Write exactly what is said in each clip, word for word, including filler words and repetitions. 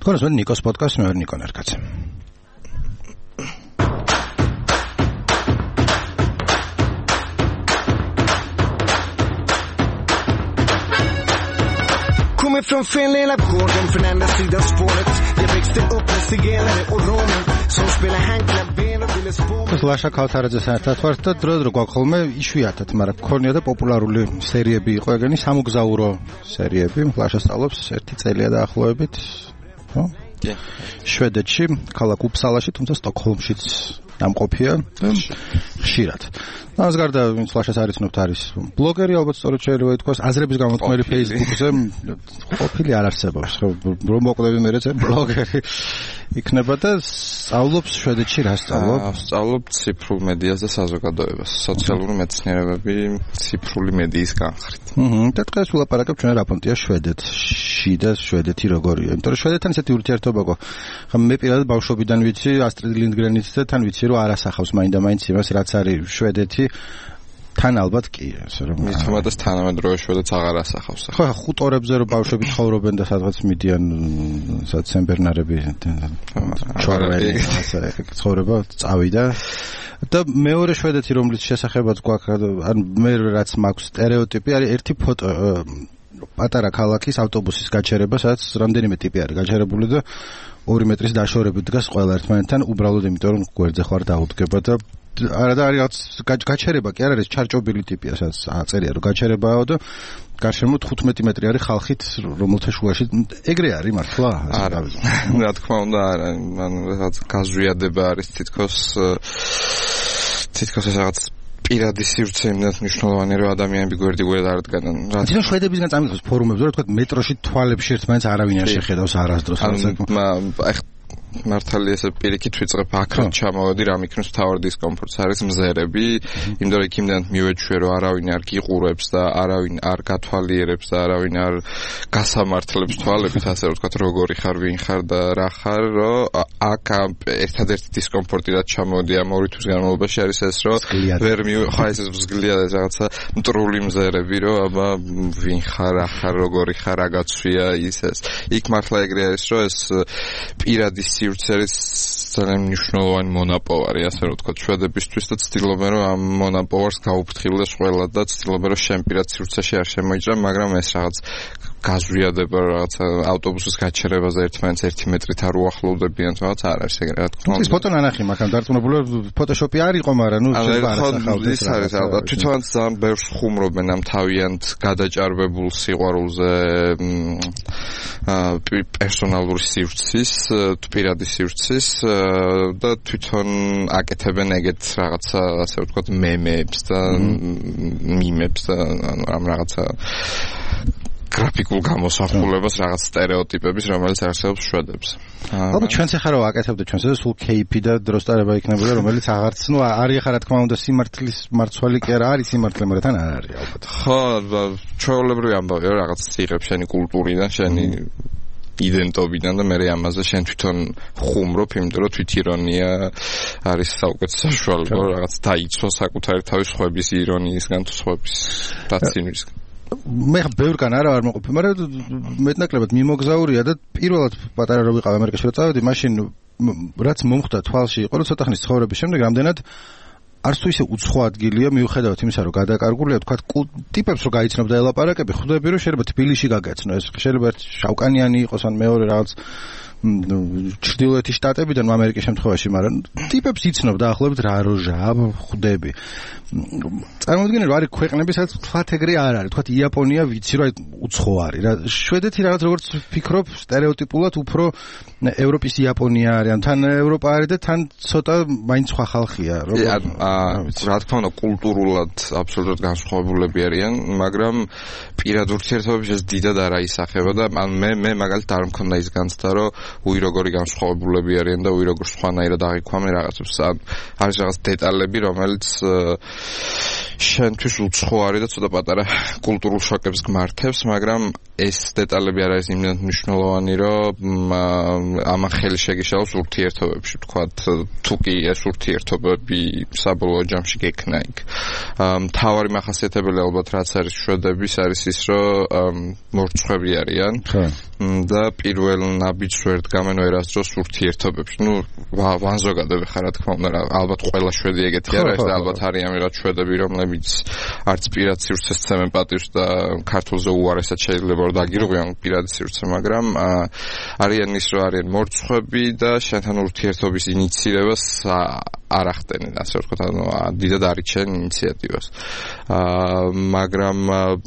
თქვენ ზოგადად ნიკოს პოდკასტს მე ვარ ნიკო ნერკაცი. Coming from Finland, I'm Gordon Fernandez, sidan spåret. Jag växte upp med zigenare och romer som spelar handklaver och ville spåra. ლაშა ქავთარაძეს ერთად ვართ და დრო-დრო გვაქვს ხოლმე იშვიათად, მაგრამ გქონია და პოპულარული სერიები იყო ეგენი სამოგზაურო სერიები. ლაშა სწავლობს ერთი წელია დაახლოებით, ხო? შვედეთში, ქალაქ უფსალაში, თუმცა სტოკჰოლმშიც დამყოფია ხშირად. ამას გარდა ვინც ლაშას არ იცნობთ არის ბლოგერი, ალბათ სწორედ შეიძლება ითქვას, აზრების გამოთქმელი Facebook-ზე ყოფილი არ არსებობს, ხო, რომ მოკლები მე რეცე ბლოგერი იქნება და სწავლობს შვედეთში რა სწავლობს? სწავლობ ციფრულ მედიას და საზოგადოებას, სოციალური მეცნიერებები, ციფრული მედიის განხრით. აჰა, და დღეს ვილაპარაკებ ჩვენ რა პონტია შვედეთში და შვედეთი როგორია. იმიტომ რომ შვედეთთან ისეთი ურთიერთობა გო. ხა მე პირადად ბავშვობიდან ვიცი ასტრიდ ლინდგრენით და თან ვიცი რომ არ ასახავს მაინდა-მაინც იმას რაც არის შვედეთი. თან ალბათ კი, ასე რომ მithumetas თანამედროვე შვედეთს აღარ ასახავს. ხო, ხუტორებზე რომ ბავშვები ცხოვრობენ და სადღაც მიდიან სადაც სენბერნარები ჩორები, ასე ცხოვრება წავიდა. და მეორე შვედეთი რომლის შესახებაც გვაქვს, ან მე რაც მაქვს სტერეოტიპი არის ერთი ფოტო პატარა ქალაქის ავტობუსის გაჩერება, სადაც რამდენიმე ტიპი არის გაჩერებული და ორი მეტრის დაშორებით დგას ყველა ერთმანეთთან, უბრალოდ იმიტომ რომ გვერდზე ხარ დაუდგება და არა და არის გაჩერება კი არ არის ჩარჭობილი ტიპია, სადაც აწერია რომ გაჩერებაა და გარშემო თხუთმეტი მეტრი არის ხალხით, რომელთა შუაში ეგრე არის მართლა? არა, რა თქმა უნდა არა, მან რაღაც გაზვიადება არის თითქოს თითქოს რაღაც პირადი სივრცე იმდენად მნიშვნელოვანი რომ ადამიანები გვერდი გვერდ არ დგანან. რაც ის შვედებისგან წამიღოს ფორუმებზე, რომ თქვა მეტროში თვალებში ერთმანეთს არავინ არ შეხედავს არასდროს. მართალი ესე პირიქით ვიწყებ აქრად ჩამოვედი რა მიქნოს მთავარ დისკომფორტს არის მზერები, იმიტომ რომ იქ იმდენად მივეჩვე რომ არავინ არ გიყურებს და არავინ არ გათვალიერებს და არავინ არ გასამართლებს თვალებით, ასე რომ ვთქვათ როგორი ხარ, ვინ ხარ და რა ხარ, რომ აქ ერთადერთი დისკომფორტი რაც ჩამოვედი ამ ორი თვის განმავლობაში არის ეს რომ ვერ მივიხა ეს მსგლია რაღაცა მტრული მზერები რომ აბა ვინ ხარ, რა ხარ, როგორი ხარ, რა გაცვია ის ეს. იქ მართლა ეგრე არის რომ ეს პირადი სივრცეების ძალიან მნიშვნელოვანი მონაპოვარი, ასე რომ ვთქვათ, შვედებისთვის და ცდილობენ რომ ამ მონაპოვარს გაუფრთხილდეს ყველა და ცდილობენ რომ შენ პირად სივრცეში არ შემოიჭრა, მაგრამ ეს რაღაც გაზვიადება რაღაცა ავტობუსის გაჩერებაზე ერთმანეთს ერთი მეტრით არ უახლოვდებიან, რაღაც არ არის ეგრე რა თქმა უნდა. ის ფოტო ნანახი მაგამ დარწმუნებული ფოტოშოპი არ იყო, მაგრამ ნუ შეიძლება არ ასახავდეს. ის არის ალბათ თვითონაც ძალიან ბევრს ხუმრობენ ამ თავიანთ გადაჭარბებულ სიყვარულზე პერსონალური სივრცის, პირადი სივრცის და თვითონ აკეთებენ ეგეთ რაღაცა, ასე ვთქვათ, მემებს და მიმებს და ამ რაღაცა გრაფიკულ გამოსახულებას, რაღაც სტერეოტიპების, რომელიც არსებობს შვედებს. ალბათ ჩვენც ახლა რა ვაკეთებთ ჩვენს ეს სულ кейპი და დროსტარება იქნებოდა, რომელიც აღარც, ნუ არის ახლა რა თქმა უნდა სიმართლის მარცვალი კი არა არის სიმართლე, მაგრამ თან არ არის ალბათ. ხო, ჩვეულებრივი ამბავია რაღაც იღებ შენი კულტურიდან, შენი იდენტობიდან და მე ამაზე შენ თვითონ ხუმრობ, იმიტომ რომ თვითირონია არის საუკეთესო საშუალება რაღაც დაიცვა საკუთარი თავის ხვების ირონიისგან თუ ხვების დაცინვისგან. მე ბევრგან არა ვარ მოყოფილი, მაგრამ მეტნაკლებად მიმოგზაურია და პირველად პატარა რო ვიყავ ამერიკაში რო წავედი, მაშინ რაც მომხდა თვალში იყო, რომ ცოტა ხნის ცხოვრების შემდეგ რამდენად არც თუ ისე უცხო ადგილია, მიუხედავად იმისა, რომ გადაკარგულია, თქვა ტიპებს რო გაიცნობ და ელაპარაკები, ხვდები რომ შეიძლება თბილისში გაგეცნო, ეს შეიძლება ერთ შავკანიანი იყოს ან მეორე რაღაც ჩრდილოეთი შტატებიდან ამერიკის შემთხვევაში, მაგრამ ტიპებს იცნობ დაახლოებით რა როჟა ხვდები. წარმოიდგინე რომ არის ქვეყნები, სადაც თვათ ეგრე არ არის, თქვა იაპონია ვიცი რომ უცხო არის. რა შვედეთი რაღაც როგორც ფიქრობ სტერეოტიპულად უფრო ევროპის იაპონია არის, ან თან ევროპა არის და თან ცოტა მაინც სხვა ხალხია, რომ რა თქმა უნდა კულტურულად აბსოლუტურად განსხვავებულები არიან, მაგრამ პირად ურთიერთობების ეს დიდად არ აისახება და მე მე მაგალითად არ მქონდა ის განცდა რომ უი როგორი განსხვავებულები არიან და უი როგორ სხვანაირად აღიქვამენ რაღაცებს. არის რაღაც დეტალები, რომელიც შენთვის უცხო არის და ცოტა პატარა კულტურულ შოკებს გმართებს, მაგრამ ეს დეტალები არ არის იმდენად მნიშვნელოვანი, რომ ამან ხელი შეგიშალოს ურთიერთობებში, თქვათ, თუ კი ეს ურთიერთობები საბოლოო ჯამში გექნა იქ. მთავარი მახასიათებელი ალბათ რაც არის შვედების არის ის, რომ მორცხვები არიან და პირველ ნაბიჯს ვერ დგამენ ვერასდროს ურთიერთობებში. ნუ ვანზოგადები ხარ, რა თქმა უნდა, ალბათ ყველა შვედი ეგეთი არ არის და ალბათ არიან ვიღაც შვედები, რომლებიც არც პირად სივრცეს ემსცემენ პატივს და ქართულზე უარესად შეიძლება რომ დაგირღვიან პირად სივრცე, მაგრამ არიან ის, რომ არიან მორცხვები და შენთან ურთიერთობის ინიციირებას არ ახდენენ, ასე ვთქვათ, ანუ დიდად არ იჩენენ ინიციატივას. მაგრამ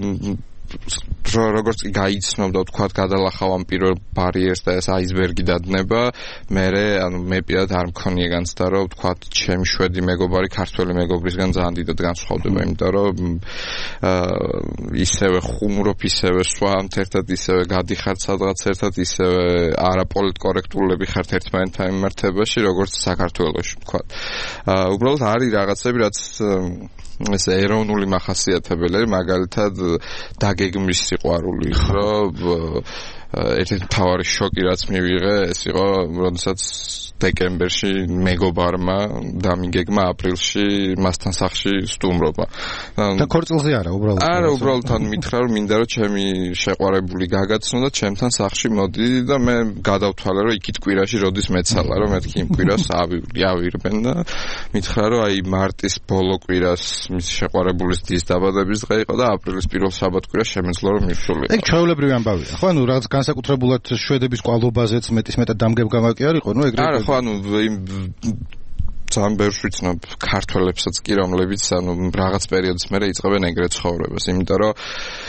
როგორც კი გაიცნობდა, თქვათ, გადალახავ ამ პირველ ბარიერს და ეს აისბერგი დადნება, მერე, ანუ მე პირად არ მქონია განცდა, რომ თქვათ, ჩემი შვედი მეგობარი ქართველი მეგობრისგან ძალიან დიდად განსხვავდება, იმიტომ რომ ისევე ხუმრობ, ისევე სვამთ ერთად, ისევე გადიხართ სადღაც ერთად, ისევე არაპოლიტკორექტულები ხართ ერთმანეთთან მიმართებაში, როგორც საქართველოში, თქვათ. უბრალოდ არის რაღაცები, რაც ეს ეროვნული მახასიათებელი, მაგალითად დაგეგმვის სიყვარული, რომ ერთ-ერთი მთავარი შოკი რაც მივიღე, ეს იყო, როდესაც დეკემბერში მეგობარმა დამიგეგმა აპრილში მასთან სახლში სტუმრობა. და ქორწილზე არა, უბრალოდ. არა, უბრალოდ თან მითხრა, რომ მინდა რომ ჩემი შეყვარებული გაგაცნო და ჩემთან სახლში მოდი და მე გადავთვალე, რომ იქით კვირაში როდის მეცალა, რომ მეთქი იმ კვირას ავირბენ და მითხრა, რომ აი მარტის ბოლო კვირას მის შეყვარებულის დის დაბადების დღე იყო და აპრილის პირველ საბათ-კვირას შემეძლო რომ მივსულიყო. ეგ ჩვეულებრივი ამბავია. ხო, ანუ რაღაც განსაკუთრებულად შვედების კვალობაზეც მეტის მეტად დამგებგამაკი არ იყო, ნუ ეგრე. არა, ხო, ანუ იმ ძალიან ბევრს ვიცნობ ქართველებსაც კი, რომლებიც ანუ რაღაც პერიოდის მერე იწყებენ ეგრეთ ცხოვრებას, იმიტომ რომ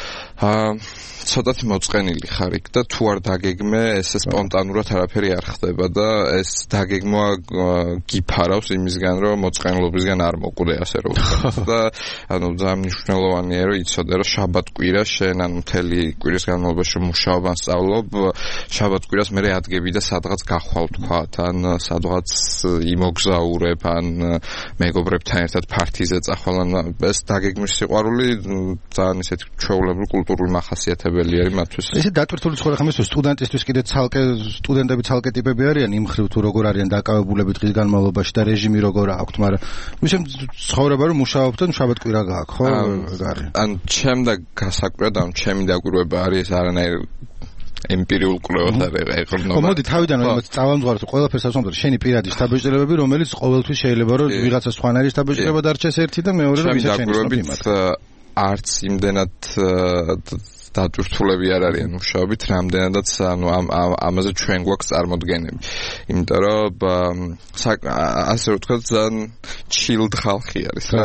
აა ცოტათი მოწყენილი ხარ იქ და თუ არ დაგეგმე, ეს სპონტანურად არაფერი არ ხდება და ეს დაგეგმვა გიფარავს იმისგან, რომ მოწყენილობისგან არ მოკვდე, ასე რომ ვთქვათ და ანუ ძალიან მნიშვნელოვანია, რომ იცოდე, რომ შაბათ-კვირა შენ ანუ მთელი კვირის განმავლობაში მუშაობ ან სწავლობ, შაბათ-კვირას მერე ადგები და სადღაც გახვალ, ვთქვათ, ან სადღაც იმოგზაურებ, ან მეგობრებთან ერთად პარტიზე წახვალ, ან ეს დაგეგმვის სიყვარული ძალიან ისეთი ჩვეულებრივი კულტურული მახასიათებელი არის მათთვის. ესე დატვირთული ცხოვრება ხომ სტუდენტისთვის კიდე ცალკე სტუდენტები ცალკე ტიპები არიან იმ ხრივ თუ როგორ არიან დაკავებულები დღის განმავლობაში და რეჟიმი როგორ აქვთ, მაგრამ მისემ ცხოვრება რომ მუშაობთ და შაბათ-კვირა გააქვთ, ხო? ან ჩემ და გასაკვირად, ან ჩემი დაკვირვება არის ეს არანაირ ემპირიულ კვლევად არ ეყრდნობა. ხო, მოდი თავიდან რომ წავამძღვაროთ ყველაფერს ასვამოთ, შენი პირადი შთაბეჭდილებები, რომელიც ყოველთვის შეიძლება რომ ვიღაცა სხვანაირი შთაბეჭდილება დარჩეს ერთი და მეორე რომ ვიღაცა შენი არც იმდენად დატვირთულები არ არიან მუშაობით, რამდენადაც ანუ ამ ამაზე ჩვენ გვაქვს წარმოდგენები. იმიტომ რომ ასე ვთქვათ, ძალიან chilled ხალხი არის რა,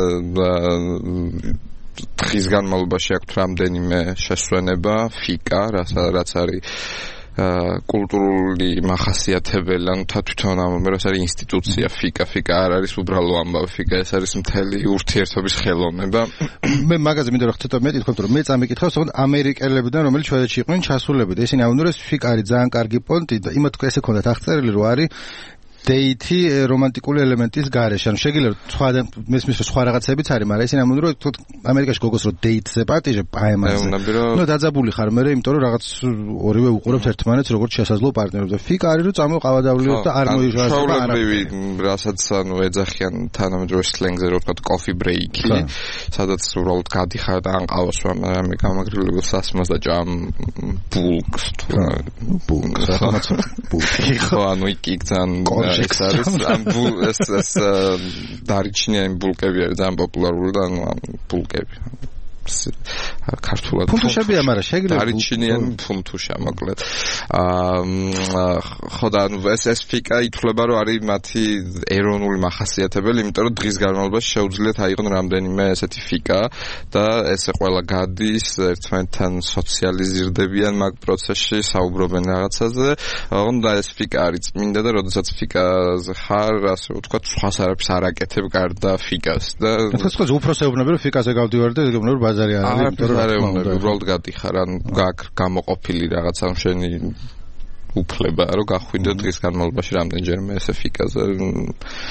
დღის განმავლობაში აქვთ რამდენიმე შესვენება, ფიკა, რაც არის კულტურული მახასიათებელი, ანუ თვითონ ამ რას არის ინსტიტუცია, ფიკა, ფიკა არ არის უბრალო ამბავი, ფიკა ეს არის მთელი ურთიერთობის ხელოვნება. მე მაგაზე მინდა რომ ცოტა მეტი თქვა, რომ მე წამიკითხავს, თქო ამერიკელებიდან, რომელიც შვედეთში იყვნენ ჩასულები და ისინი ამბობენ, რომ ფიკა არის ძალიან კარგი პონტი და იმათ ესე ქონდათ აღწერილი, რომ არის დეითი რომანტიკული ელემენტის გარეშე. ანუ შეიძლება სხვა მესმის სხვა რაღაცებიც არის, მაგრამ ისინი ამბობენ, რომ ამერიკაში გოგოს რო დეითზე პატიჟებ აემაზე. ნუ დაძაბული ხარ მე, იმიტომ რომ რაღაც ორივე უყურებს ერთმანეთს როგორც შესაძლო პარტნიორებს და ფიკა არის, რომ წამოყავადავლიოთ და არ მოიჟღერება არაფერი. რასაც ანუ ეძახიან თანამედროვე სლენგზე, რო ვთქვათ, coffee break, სადაც უბრალოდ გადიხარ და ან ყავას ვამ გამაგრილებ სასმას და ჭამ ბულკს თუ ბულკს რაღაც ბულკი. ხო, ანუ იქ იქ ძალიან ეს არის ამ ეს ეს დარიჩნიანი ბულკები არის ძალიან პოპულარული და ანუ ამ ბულკები ქართულად ფუნთუშებია, მაგრამ შეიძლება დარიჩნიანი ფუნთუშა მოკლედ. აა ხო და ანუ ეს ეს ფიკა ითვლება რომ არის მათი ეროვნული მახასიათებელი, იმიტომ რომ დღის განმავლობაში შეუძლიათ აიღონ რამდენიმე ესეთი ფიკა და ესე ყველა გადის ერთმანეთთან სოციალიზირდებიან მაგ პროცესში, საუბრობენ რაღაცაზე. და ეს ფიკა არის წმინდა და როდესაც ფიკაზე ხარ, ასე ვთქვათ, სხვას არაფერს არ აკეთებ გარდა ფიკას და თქო, უფროსეუბნები რომ ფიკაზე გავდივარ და ეგრე ბაზარი არ არის, იმიტომ რომ უბრალოდ გადიხარ, ან გაქვს გამოყოფილი რაღაცა შენი უფლება, რომ გახვიდე დღის განმავლობაში რამდენჯერმე ესე ფიკაზე.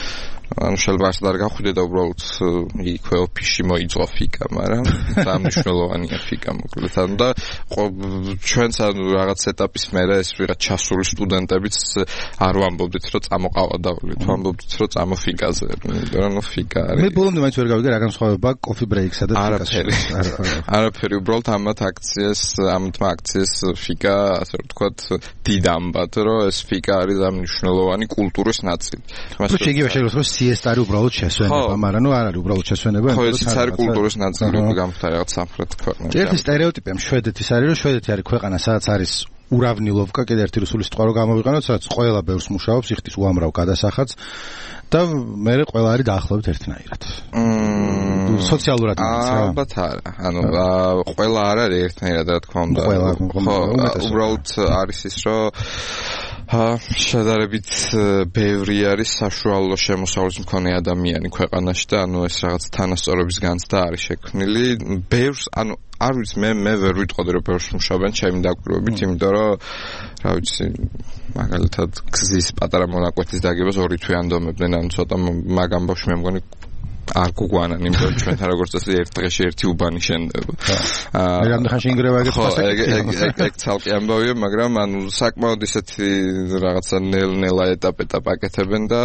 ანუ შეიძლება ასე არ გახვიდე და უბრალოდ იქვე ოფისში მოიწყო ფიკა, მაგრამ სამნიშნელოვანია ფიკა მოკლედ. ანუ და ჩვენც ანუ რაღაც ეტაპის მერე ეს ვიღაც ჩასული სტუდენტებიც არ ვამბობდით, რომ წამოყავა დავლით, ვამბობდით, რომ წამოფიკაზე. იმიტომ რომ ფიკა არის. მე ბოლომდე მაინც ვერ გავიგე რა განსხვავება coffee break-სა და ფიკასა. არაფერი, უბრალოდ ამათ აქციას, ამათ აქციას ფიკა, ასე ვთქვათ, დიდ ამბად, რომ ეს ფიკა არის ამნიშნელოვანი კულტურის ნაწილი. თუ შეიძლება შეიძლება რომ სიესტა არის უბრალოდ შესვენება, მაგრამ ნუ არ არის უბრალოდ შესვენება, ხო, ეს არის კულტურის ნაწილი, გამხდარ რაღაც სამხრეთ ქვეყნებში. ერთი სტერეოტიპი ამ შვედეთის არის, რომ შვედეთი არის ქვეყანა, სადაც არის ურავნილოვკა, კიდე ერთი რუსული სიტყვა რომ გამოვიყენოთ, სადაც ყველა ბევრს მუშაობს, იხდის უამრავ გადასახადს და მე ყველა არის დაახლოებით ერთნაირად. მმ სოციალურად არის რა. ალბათ არა. ანუ ყველა არ არის ერთნაირად, რა თქმა უნდა. ხო, უბრალოდ არის ის, რომ ა შედარებით ბევრი არის საშუალო შემოსავლის მქონე ადამიანი ქვეყანაში და ანუ ეს რაღაც თანასწორობის განცდა არის შექმნილი. ბევრს ანუ არ ვიცი მე მე ვერ ვიტყოდი რომ ბევრს მუშაობენ ჩემი დაკვირვებით, იმიტომ რომ რა ვიცი მაგალითად გზის პატარა მონაკვეთის დაგებას ორი თვე ანდომებდნენ, ანუ ცოტა მაგ ამბავში მე მგონი არ გუგვანან, იმიტომ რომ ჩვენთან როგორც წესი ერთ დღეში ერთი უბანი შენდება. აა მე რამდენ ხანში ინგრევა ეგეთ ფასტაკი. ეგ ეგ ცალკე ამბავია, მაგრამ ანუ საკმაოდ ისეთი რაღაცა ნელ-ნელა ეტაპ-ეტაპ აკეთებენ და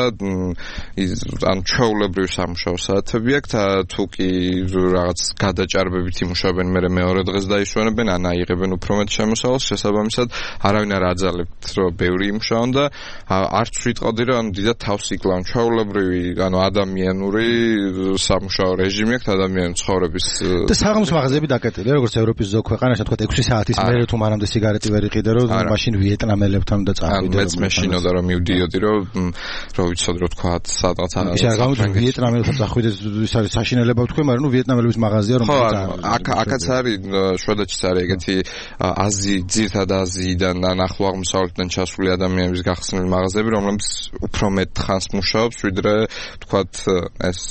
ანუ ჩვეულებრივი სამუშაო საათები აქვს, თუ კი რაღაც გადაჭარბებით იმუშავებენ, მე მეორე დღეს დაისვენებენ, ან აიღებენ უფრო მეტ შემოსავალს, შესაბამისად არავინ არ აძალებთ, რომ ბევრი იმუშაონ და არც ვიტყოდი, რომ ანუ დიდად თავს იკლავენ ჩვეულებრივი, ანუ ადამიანური სამუშაო რეჟიმი აქვს ადამიანის ცხოვრების და საღამოს მაღაზიები დაკეტილია, როგორც ევროპის ზოგ ქვეყანაში, თქვა ექვსი საათის მერე თუ მანამდე სიგარეტი ვერ იყიდე, რომ მაშინ ვიეტნამელებთან და წავიდე. მეც მეშინოდა რომ მივდიოდი, რომ რომ ვიცოდი რომ თქვა სადღაც არა. ისე არ გამოდი ვიეტნამელებთან წავიდე, ის არის საშინელება თქვენ, მაგრამ ნუ ვიეტნამელების მაღაზია რომ აქ აქაც არის შვედეთშიც არის ეგეთი აზი ძირთად აზიიდან ან ახლო აღმოსავლეთიდან ჩასული ადამიანების გახსნილი მაღაზიები, რომლებიც უფრო მეტ ხანს მუშაობს, ვიდრე თქვა ეს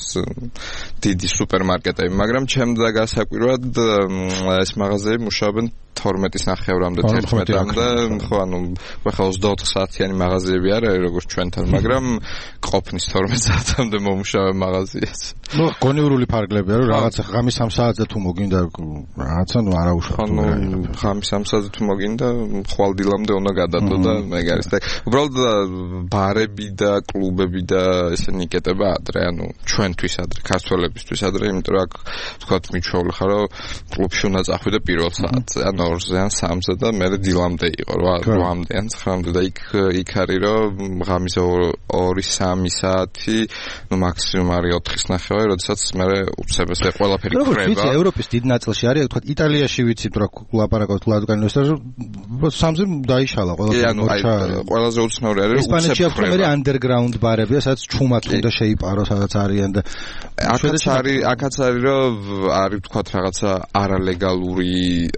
დიდი სუპერმარკეტები, მაგრამ ჩემდა გასაკვირად ეს მაღაზიები მუშაობენ თორმეტის ნახევრამდე, თერთმეტამდე, ხო, ანუ ხა ოცდაოთხ საათიანი მაღაზიები არა, როგორც ჩვენთან, მაგრამ ყოფნის თორმეტ საათამდე მომუშავე მაღაზიაც. ნუ გონივრული ფარგლებია, რომ რაღაც ღამის სამ საათზე თუ მოგინდა რაღაცა, ნუ არა უშავთ. ანუ ღამის სამ საათზე თუ მოგინდა, ხვალდილამდე უნდა გადადო და ეგ არის და უბრალოდ ბარები და კლუბები და ესენი იკეტება ადრე, ანუ ჩვენთვის ადრე, ქართველებისთვის ადრე, იმიტომ რომ აქ თქვათ მიჩვეულ ხარ, რომ კლუბში უნდა წახვიდე პირველ საათზე, ანუ ორზე ან სამზე და მე დილამდე იყო, რვამდე ან ცხრამდე და იქ იქ არის რომ ღამის ორი სამი საათი, ნუ მაქსიმუმ არის ოთხის ნახევარი, როდესაც მე უცებს და ყველაფერი ხრება. როგორც ვიცი, ევროპის დიდ ნაწილში არის, თქვა იტალიაში ვიცით რა ლაპარაკობთ ლადგანოს და სამზე დაიშალა ყველაფერი. ანუ აი ყველაზე უცნაური არის უცებ ესპანეთში აქვს მე underground ბარებია, სადაც ჩუმად უნდა შეიპარო, სადაც არიან და აქაც არის, აქაც არის რომ არის თქვა რაღაცა არალეგალური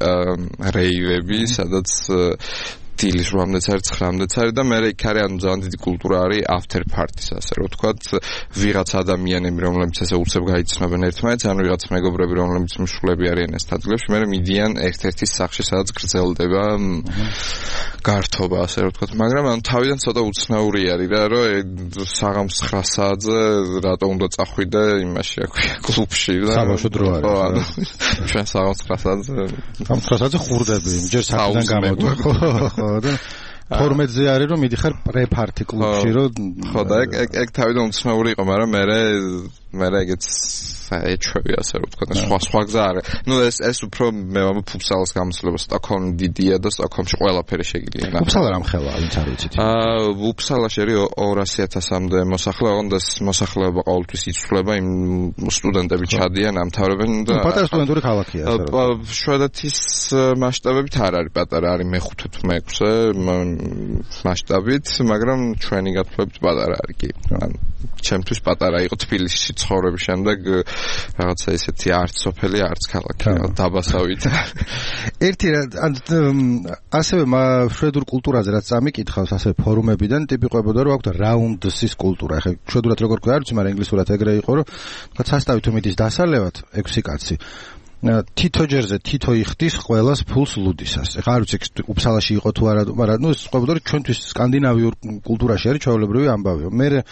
რეივები, სადაც დილის რვამდეც არის, ცხრამდეც არის და მე იქ არის ანუ ძალიან დიდი კულტურა არის after parties, ასე რომ ვთქვათ, ვიღაც ადამიანები, რომლებიც ესე უცებ გაიცნობენ ერთმანეთს, ანუ ვიღაც მეგობრები, რომლებიც მსვლელები არიან ეს ადგილებში, მე მიდიან ერთ-ერთის სახლში, სადაც გრძელდება გართობა, ასე რომ ვთქვათ, მაგრამ ანუ თავიდან ცოტა უცნაური არის რა, რომ საღამოს ცხრა საათზე რატო უნდა წახვიდე იმაში, რა ქვია, კლუბში და საბავშვო დრო არის. ხო, ანუ ჩვენ საღამოს ცხრა საათზე საღამოს ცხრა საათზე ხურდები, ჯერ საათიდან გამოდი. ხო და თორმეტზე არის რომ მიდიხარ პრე-პარტი კლუბში რომ ხო და ეგ ეგ თავიდან უცნაური იყო, მაგრამ მე მე ეგეც ეჩვევი ასე რომ ვთქვა და სხვა სხვა გზა არის. ნუ ეს ეს უფრო მე ვამბობ ფუფსალის გამოსვლება სტოკჰოლმი დიდია და სტოკჰოლმში ყველაფერი შეგიძლია. ფუფსალა რამ ხელა, ვინც არ ვიცით. აა ფუფსალაში არის ორასი ათასამდე მოსახლე, ოღონდ მოსახლეობა ყოველთვის იცვლება, იმ სტუდენტები ჩადიან, ამთავრებენ და პატარა სტუდენტური ქალაქია ასე რომ. შვედეთის მასშტაბებით არ არის პატარა, არის მეხუთე თუ მეექვსე მასშტაბით, მაგრამ ჩვენი გათვლებით პატარა არის კი. ან ჩემთვის პატარა იყო თბილისში ცხოვრების შემდეგ რაღაცა ისეთი არც სოფელი, არც ქალაქი, დაბასავით. ერთი ასევე შვედურ კულტურაზე რაც წამიკითხავს, ასევე ფორუმებიდან ტიპიყვებოდა რომ აქვთ რაუნდსის კულტურა. ახლა შვედურად როგორ ქვია, არ ვიცი, მაგრამ ინგლისურად ეგრე იყო, რომ თქვა სასტავი თუ მიდის დასალევად ექვსი კაცი. თითო ჯერზე თითო იხდის ყველას ფულს ლუდისას. ეხლა არ ვიცი უფსალაში იყო თუ არა, მაგრამ ნუ ეს ყვებოდა რომ ჩვენთვის სკანდინავიურ კულტურაში არის ჩვეულებრივი ამბავი. მე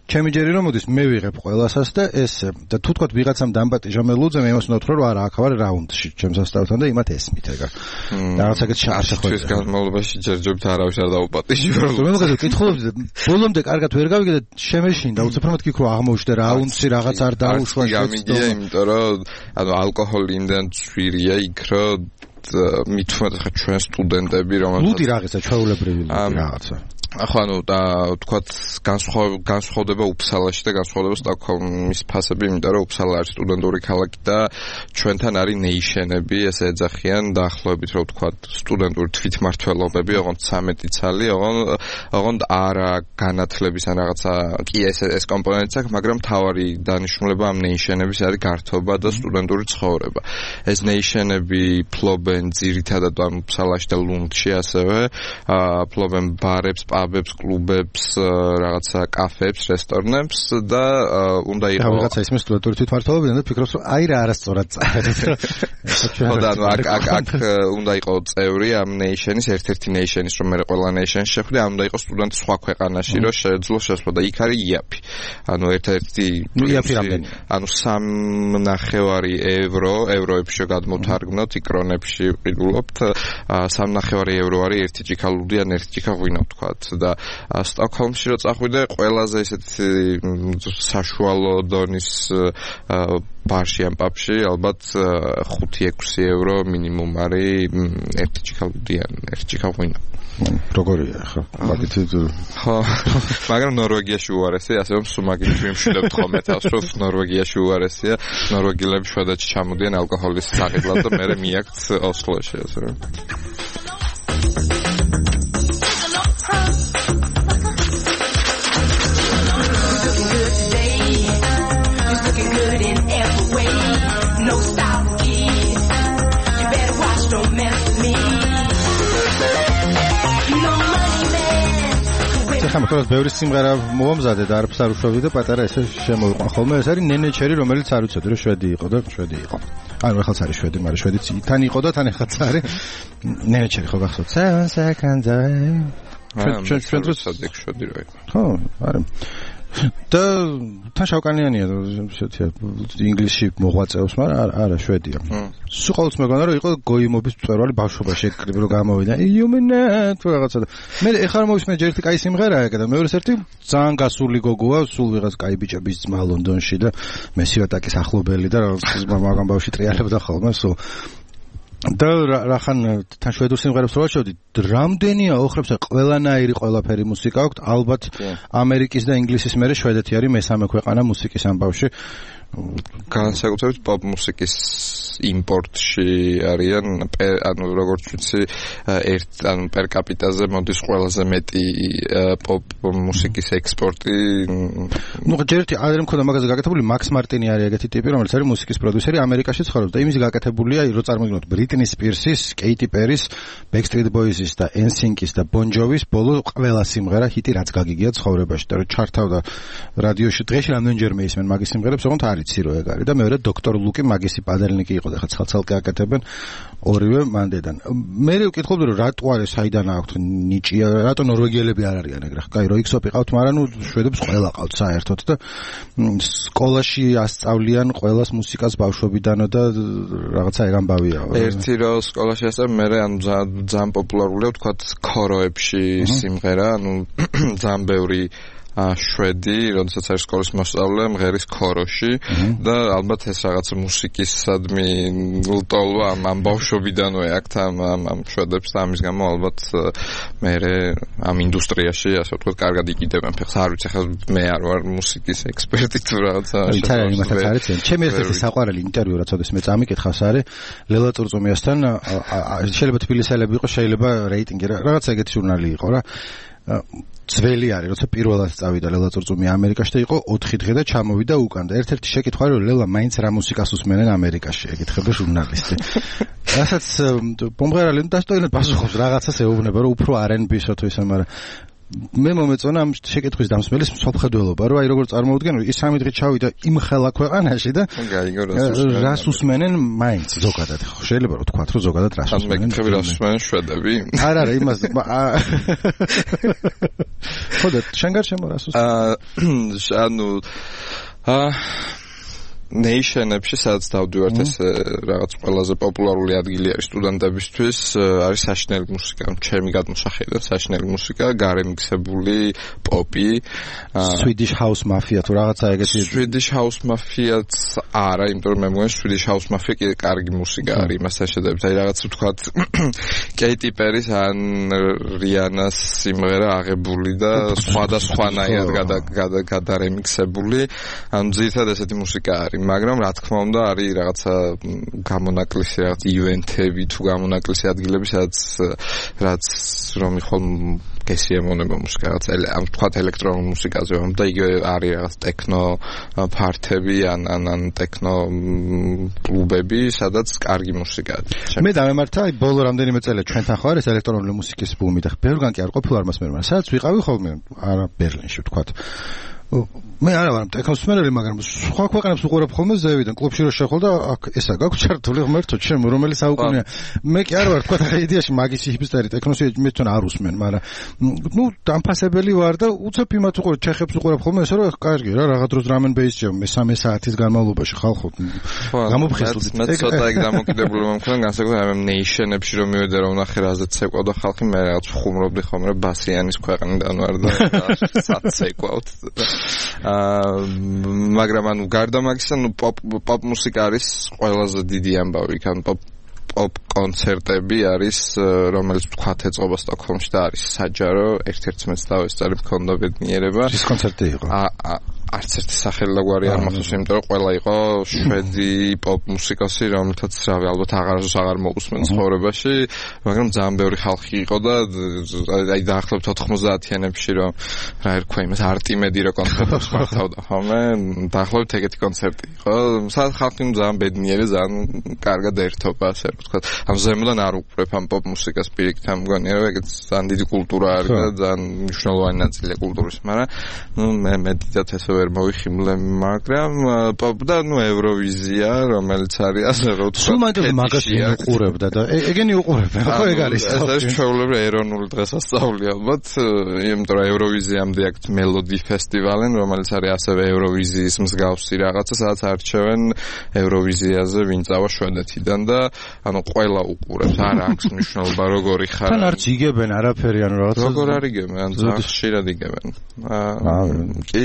ჩემი ჯერი რომ მოდის მე ვიღებ ყველასას და ეს და თუ თქვა ვიღაცამ დამპატიჟა მე ლუძე მე იმას უნდა ვთქვა რომ არა აქ ვარ რაუნდში ჩემს ასწავლთან და იმათ ესმით ეგა რაღაცაკეთ შარშახო ეს განმავლობაში ჯერჯერობით არავის არ დაუპატიჟო რომ მოგეძო კითხულობდი ბოლომდე კარგად ვერ გავიგე და შემეშინდა უცებრად გიქრო აღმოჩნდა რაუნდში რაღაც არ დაუშვა გამიგია იმიტომ რომ ანუ ალკოჰოლი იმდან ცვირია იქ რომ მithumet ხა ჩვენ სტუდენტები რომელთაც ლუდი რაღაცა ჩვეულებრივი რაღაცა ახლა ნუ და თქვათ განსხვავდება უფსალაში და განსხვავდება სტოკჰოლმის ფასები, იმიტომ რომ უფსალა არის სტუდენტური ქალაქი და ჩვენთან არის ნეიშენები, ესე ეძახიან დაახლოებით რომ თქვათ სტუდენტური თვითმმართველობები, ოღონდ ცამეტი ცალი, ოღონდ ოღონდ არა განათლების ან რაღაცა კი ეს ეს კომპონენტიც აქვს, მაგრამ თავარი დანიშნულება ამ ნეიშენების არის გართობა და სტუდენტური ცხოვრება. ეს ნეიშენები ფლობენ ძირითადად ამ უფსალაში და ლუნდში ასევე, ფლობენ ბარებს აბებს, კლუბებს, რაღაცა კაფეებს, რესტორნებს და უნდა იყოს რაღაცა ისმის სტუდენტური თვითმმართველობიდან და ფიქრობს რომ აი რა არასწორად წაერეთ. ხოდა ნუ აქ აქ აქ უნდა იყოს წევრი ამ ნეიშენის, ერთ-ერთი ნეიშენის რომ მე ყველა ნეიშენს შეხვდი, ამ უნდა იყოს სტუდენტი სხვა ქვეყანაში, რომ შეეძლო შესვლა და იქ არის იაფი. ანუ ერთ-ერთი იაფი რამდენია? ანუ სამი ნახევარი ევრო, ევროებში გადმოვთარგმნოთ, იკრონებში ვყიდულობთ, სამი ნახევარი ევრო არის ერთი ჭიქა ლუდი ან ერთი ჭიქა ღვინო ვთქვათ. და სტოკჰოლმში რო წახვიდე ყველაზე ისეთი საშუალო დონის ბარში ან პაბში ალბათ ხუთი ექვსი ევრო მინიმუმ არის ერთი ჭიქალუდი ან ერთი ჭიქა ღვინო. როგორია ხო? მაგითი ხო, მაგრამ ნორვეგიაში უარესია, ასე რომ სუმაგით ვიმშვიდებთ ხოლმე თავს, რომ ნორვეგიაში უარესია, ნორვეგიელები შვედეთში ჩამოდიან ალკოჰოლის საყიდლად და მერე მიაქვთ ოსლოში, ასე რომ ხომ თორეს ბევრი სიმღერა მომზადე და არაფერს არ უშვები და პატარა ესე შემოვიყვან ხოლმე ეს არის ნენეჩერი რომელიც არ უცოდი რომ შვედი იყო და შვედი იყო ანუ ეხლაც არის შვედი მაგრამ შვედიც თან იყო და თან ეხლაც არის ნენეჩერი ხო გახსოვთ seven seconds ჩვენ ჩვენ დროს სადიქ შვედი რა იყო ხო არა და თან შავკანიანია ესეთია ინგლისში მოღვაწეობს მაგრამ არა შვედია სულ ყოველთვის მეგონა რომ იყო გოიმობის მწვერვალი ბავშვობაში ეკრიბი რომ გამოვიდა იუმენა თუ რაღაცა და მე ეხლა რომ მოვისმენე ჯერ ერთი კაი სიმღერაა ეგ და მეორე ერთი ძალიან გასული გოგოა სულ ვიღაც კაი ბიჭების ძმა ლონდონში და მესიოტაკის ახლობელი და მაგამ ბავშვი ტრიალებდა ხოლმე სულ და რახან თან შვედურ სიმღერებს რო ვაჩვევდი რამდენია ოხრებს ყველანაირი ყველაფერი მუსიკა აქვს ალბათ ამერიკის და ინგლისის მერე შვედეთი არის მესამე ქვეყანა მუსიკის ამბავში განსაკუთრებით პოპ მუსიკის იმპორტში არიან ანუ როგორც ვიცი ერთ ანუ პერ კაპიტაზე მოდის ყველაზე მეტი პოპ მუსიკის ექსპორტი ნუ ჯერტი ადრე მქონდა მაგაზე გაკეთებული მაქს მარტინი არის ეგეთი ტიპი რომელიც არის მუსიკის პროდიუსერი ამერიკაში ცხოვრობს და იმის გაკეთებულია რო წარმოგიდგენთ ბრიტნი სპირსის, კეიტი პერის, ბექსტრიტ ბოიზის და ენსინკის და ბონ ჯოვის ბოლო ყველა სიმღერა ჰიტი რაც გაგიგია ცხოვრებაში და რო ჩართავდა რადიოში დღეში რამდენჯერმე ისმენ მაგის სიმღერებს ოღონდ არ იცი რო ეგ არის და მეორე დოქტორ ლუკი მაგისი პადელნიკი იყო და ხა ცალ-ცალკე აკეთებენ ორივე მანდედან მე ვკითხულობდი რომ რატო არის საიდან აქვთ ნიჭია რატო ნორვეგიელები არ არიან ეგრე ხა კაი რო იქსოპი ყავთ მაგრამ ნუ შვედებს ყველა ყავთ საერთოდ და სკოლაში ასწავლიან ყველას მუსიკას ბავშვობიდანო და რაღაცა ეგ ამბავია ერთი რო სკოლაში ასწავლე მე ანუ ძალიან პოპულარულია ვთქვათ ქოროებში სიმღერა ანუ ძალიან ბევრი შვედი, როდესაც არის სკოლის მოსწავლე, მღერის ქოროში და ალბათ ეს რაღაც მუსიკისადმი ლტოლვა ამ ამ ბავშვობიდანვე აქვთ ამ ამ შვედებს და ამის გამო ალბათ მე ამ ინდუსტრიაში ასე ვთქვათ კარგად იყიდებენ ფეხს არ ვიცი ხა მე არ ვარ მუსიკის ექსპერტი თუ რაღაცა ისაა იმასაც არის ჩემი ერთ-ერთი საყვარელი ინტერვიუ რაც ოდესმე მე წამიკითხავს არის ლელა წურწუმიასთან შეიძლება თბილისელები იყოს შეიძლება რეიტინგი რაღაცა ეგეთი ჟურნალი იყო რა ძველი არის, როცა პირველად წავიდა ლელა წურწუმი ამერიკაში და იყო ოთხი დღე და ჩამოვიდა უკან და ერთ-ერთი შეკითხვა რომ ლელა მაინც რა მუსიკას უსმენენ ამერიკაში, ეკითხება ჟურნალისტი. რასაც მომღერალი დასტოინად პასუხობს რაღაცას ეუბნება რომ უფრო არ ენ ბი-სო თუ ისე, მაგრამ მე მომეწონა ამ შეკითხვის დამსმელის მსოფლმხედველობა, რომ აი როგორ წარმოვიდგენ, ის სამი დღე ჩავიდა იმ ხელა ქვეყანაში და რას უსმენენ მაინც ზოგადად. შეიძლება რომ თქვათ, რომ ზოგადად რას უსმენენ? ან მე რას უსმენენ შვედები? არა, არა, იმას ხოდა შენ გარშემო რას უსწავლე? აა ანუ აა ნეიშენებში სადაც დავდივართ ეს რაღაც ყველაზე პოპულარული ადგილი არის სტუდენტებისთვის არის საშინელი მუსიკა, ჩემი გადმოსახედა საშინელი მუსიკა, გარემიქსებული პოპი, Swedish House Mafia თუ რაღაცა ეგეთი. Swedish House Mafia-ც არა, იმიტომ რომ მე მგონი Swedish House Mafia კი კარგი მუსიკა არის იმასთან შედარებით. აი რაღაც ვთქვათ Katy Perry-ს ან Rihanna-ს სიმღერა აღებული და სხვადასხვანაირად გადარემიქსებული, ანუ ძირითადად ესეთი მუსიკა არის. მაგრამ რა თქმა უნდა არის რაღაცა გამონაკლისი რაღაც ივენთები თუ გამონაკლისი ადგილები სადაც რაც რომ ხომ გესიემონება მუსიკა რაღაც ამ თქვა ელექტრონულ მუსიკაზე რომ და იგივე არის რაღაც ტექნო ფართები ან ან ან ტექნო კლუბები სადაც კარგი მუსიკაა. მე დავემართა აი ბოლო რამდენიმე წელი ჩვენთან ხო არის ელექტრონული მუსიკის ბუმი და ბევრგან კი არ ყოფილა მას მე მაგრამ სადაც ვიყავი ხოლმე არა ბერლინში ვთქვა მე არა ვარ ტექნოსმენელი, მაგრამ სხვა ქვეყნებს უყურებ ხოლმე ზევიდან, კლუბში რო შეხვალ და აქ ესა გაქვს ჩართული ღმერთო, ჩემ რომელი საუკუნეა. მე კი არ ვარ თქვა იდეაში მაგის ჰიპსტერი ტექნოსი მე თვითონ არ უსმენ, მაგრამ ნუ დამფასებელი ვარ და უცებ იმათ უყურებ, ჩეხებს უყურებ ხოლმე ესე რომ კარგი რა, რაღაც დროს დრამენ ბეისი მესამე საათის განმავლობაში ხალხო გამოფხიზლდით. მე ცოტა ეგ დამოკიდებული მომქნა განსაკუთრებით ამ ნეიშენებში რომ მივედე რომ ნახე რაზეც ცეკვავდა ხალხი, მე რაღაც ხუმრობდი ხოლმე ბასიანის ქვეყნიდან ვარ და საცეკვავთ. მაგრამ ანუ გარდა მაგისა ნუ პოპ პოპ მუსიკა არის ყველაზე დიდი ამბავი, ანუ პოპ პოპ კონცერტები არის რომელიც ვთქვათ ეწყობა სტოკჰოლმში და არის საჯარო, ერთ-ერთი მეც დავესწარი მქონდა ბედნიერება. ის კონცერტი იყო? აა არც ერთი სახელი ლაგვარი არ მახსოვს, იმიტომ რომ ყველა იყო შვედი პოპ მუსიკოსი, რომელთაც რავი ალბათ აღარასდროს აღარ მოусმენ ცხოვრებაში, მაგრამ ძალიან ბევრი ხალხი იყო და აი დაახლოებით ოთხმოცდაათიანებში რომ რა ერქვა იმას არტიმედი რო კონცერტებს მართავდა ხოლმე, დაახლოებით ეგეთი კონცერტი იყო. სადაც ხალხი ძალიან ბედნიერი, ძალიან კარგად ერთობა, ასე ვთქვათ. ამ ზემოდან არ უყურებ ამ პოპ მუსიკას პირიქით, ამ მგონია რომ ეგეც ძალიან დიდი კულტურა არის და ძალიან მნიშვნელოვანი ნაწილია კულტურის, მაგრამ ნუ მე მეტად ესე ვერ მოვიხიმლე, მაგრამ პოპ და ნუ ევროვიზია, რომელიც არის ასე რომ თქვა. სულ მაგას მაგას უყურებდა და ეგენი უყურებდა, ხო ეგ არის. ეს არის ჩვეულებრივ ეროვნული დღესასწაული ალბათ, იმიტომ რომ ევროვიზიამდე აქვს მელოდი ფესტივალი, რომელიც არის ასევე ევროვიზიის მსგავსი რაღაცა, სადაც არჩევენ ევროვიზიაზე ვინ წავა შვედეთიდან და ანუ ყველა უყურებს, არ აქვს მნიშვნელობა როგორი ხარ. თან არც იგებენ არაფერი, ანუ რაღაცა. როგორ არ იგებენ, ან ძალიან ხშირად იგებენ. აა კი,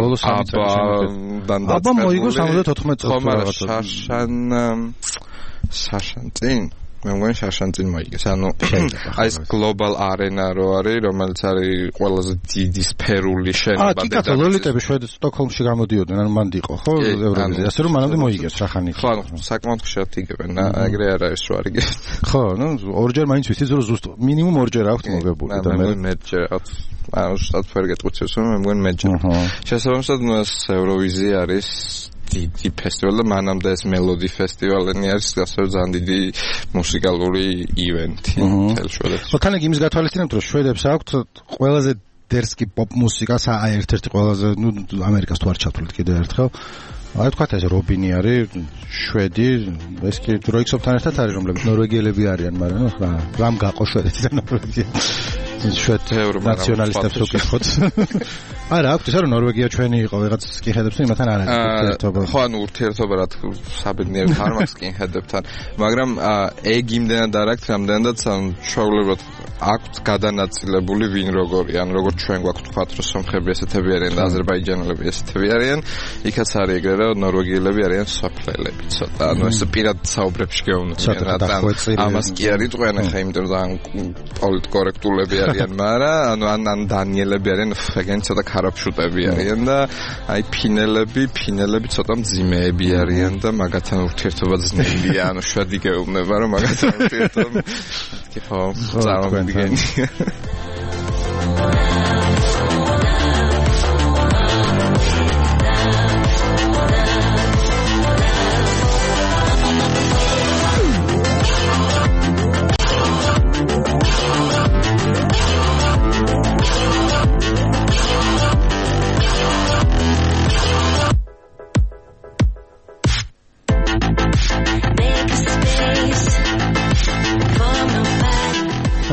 აბა აბა მოიგო სამოცდათოთხმეტ წელს რაღაცა. შაშან შაშან წინ მე მგონი შაშან წინ მოიგეს. ანუ აი ეს გლობალ არენა რო არის, რომელიც არის ყველაზე დიდი სფერული შენობა. აა, კი კაცო, ლოლიტები შვედეთში სტოკჰოლმში გამოდიოდნენ, ანუ მანდ იყო, ხო, ევროვიზია. ასე რომ მანამდე მოიგეს რახანი. ხო, ანუ საკმაოდ ხშირად იგებენ, ეგრე არ არის რო არ იგებენ. ხო, ნუ ორჯერ მაინც ვიცით რომ ზუსტ მინიმუმ ორჯერ აქვთ მოგებული და მე მეჯერ აქვს. ანუ შტატ ფერგეთ უცეს რომ მე მგონი მეჯერ. შესაბამისად, ნუ ეს ევროვიზია არის დიდი ფესტივალი და მანამდე ეს მელოდი ფესტივალენი არის ასევე ძალიან დიდი მუსიკალური ივენთი მთელ შვედეთში. ხო, თან ეგ იმის გათვალისწინებთ, რომ შვედებს აქვთ ყველაზე დერსკი პოპ მუსიკას, აი ერთ-ერთი ყველაზე, ნუ ამერიკას თუ არ ჩავთვლით კიდევ ერთხელ. აი თქვათ ეს რობინი არის შვედი, ეს კი დროიქსობთან ერთად არის, რომლებიც ნორვეგიელები არიან, მაგრამ ნუ რამ გაყო შვედეთიდან ნორვეგია. შვედ ნაციონალისტებს უკითხოთ. არა, აქვს ისე რომ ნორვეგია ჩვენი იყო, ვიღაც სკინჰედებს იმათან არ არის ურთიერთობა. ხო, ანუ ურთიერთობა რა თქმა უნდა საბედნიეროდ არ მაქვს სკინჰედებთან, მაგრამ ეგ იმდენად არ აქვს, რამდენადაც ჩვეულებრივად აქვს გადანაწილებული ვინ როგორი, ან როგორც ჩვენ გვაქვს თქვათ, რომ სომხები ესეთები არიან და აზერბაიჯანელები ესეთები არიან, იქაც არის ეგრე, რომ ნორვეგიელები არიან სოფლელები ცოტა, ანუ ეს პირად საუბრებში გეუნებიან, და ამას კი არ იტყვიან ახლა, იმიტომ რომ ძალიან პოლიტკორექტულები არიან, მაგრამ ანუ ან ან დანიელები არიან, ეგენ ცოტა ქარაფშუტები არიან და აი ფინელები, ფინელები ცოტა მძიმეები არიან და მაგათთან ურთიერთობა ძნელია, ანუ შვედი გეუბნება, რომ მაგათთან ურთიერთობა კი ხო, წარმოგიდგენია.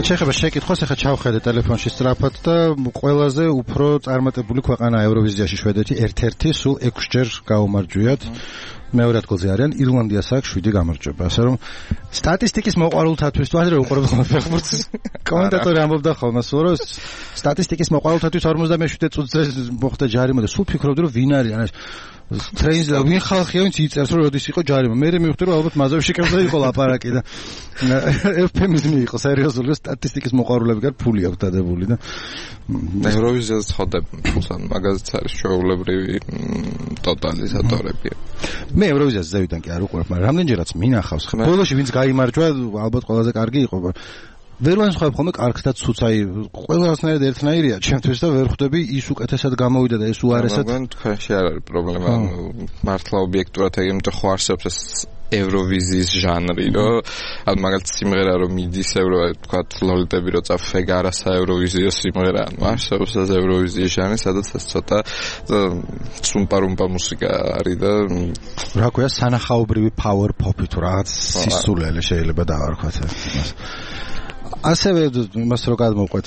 რაც შეეხება შეკითხვას, ახლა ჩავხედე ტელეფონში სწრაფად და ყველაზე უფრო წარმატებული ქვეყანა ევროვიზიაში შვედეთი ერთ-ერთი სულ ექვსჯერ გაუმარჯვიათ. მეორე ადგილზე არიან ირლანდიას აქვს შვიდი გამარჯვება. ასე რომ სტატისტიკის მოყვარულთათვის თუ ადრე უყურებთ ხოლმე ფეხბურთს კომენტატორი ამბობდა ხოლმე სულ რომ სტატისტიკის მოყვარულთათვის ორმოცდამეშვიდე წუთზე მოხდა ჯარიმა და სულ ფიქრობდი რომ ვინ არის ანუ ტრეინს და ვინ ხალხია ვინც იწერს რომ როდის იყო ჯარიმა. მე მივხვდი რომ ალბათ მაზოვში კერძო იყო ლაპარაკი და ეფემიზმი იყო სერიოზული სტატისტიკის მოყვარულები გარ ფული აქვს დადებული და ევროვიზიას ხოდებ თუმცა მაგაზეც არის ჩვეულებრივი ტოტალიზატორები. მე ევროვიზიას ზევიდან კი არ უყურებ, მაგრამ რამდენჯერაც მინახავს. ბოლოში ვინც გაიმარჯვა, ალბათ ყველაზე კარგი იყო. ვერ ვანსხვავებ ხოლმე კარგს და ცუც, აი ყველასნაირად ერთნაირია ჩემთვის და ვერ ხვდები ის უკეთესად გამოვიდა და ეს უარესად. მაგრამ თქვენში არ არის პრობლემა, მართლა ობიექტურად ეგ იმიტომ ხო არსებობს ეს ევროვიზიის ჟანრი, რომ ანუ მაგალითად სიმღერა რომ მიდის ევრო თქვა ლოლიტები რო წავ ეგ არა საევროვიზიო სიმღერა, ანუ არსებობს ეს ევროვიზიის ჟანრი, სადაც ეს ცოტა სუმპარუმპა მუსიკა არის და რა ქვია სანახაობრივი power pop-ი თუ რაღაც სისულელე შეიძლება დავარქვათ იმას. ასევე იმას რო გადმოვყვეთ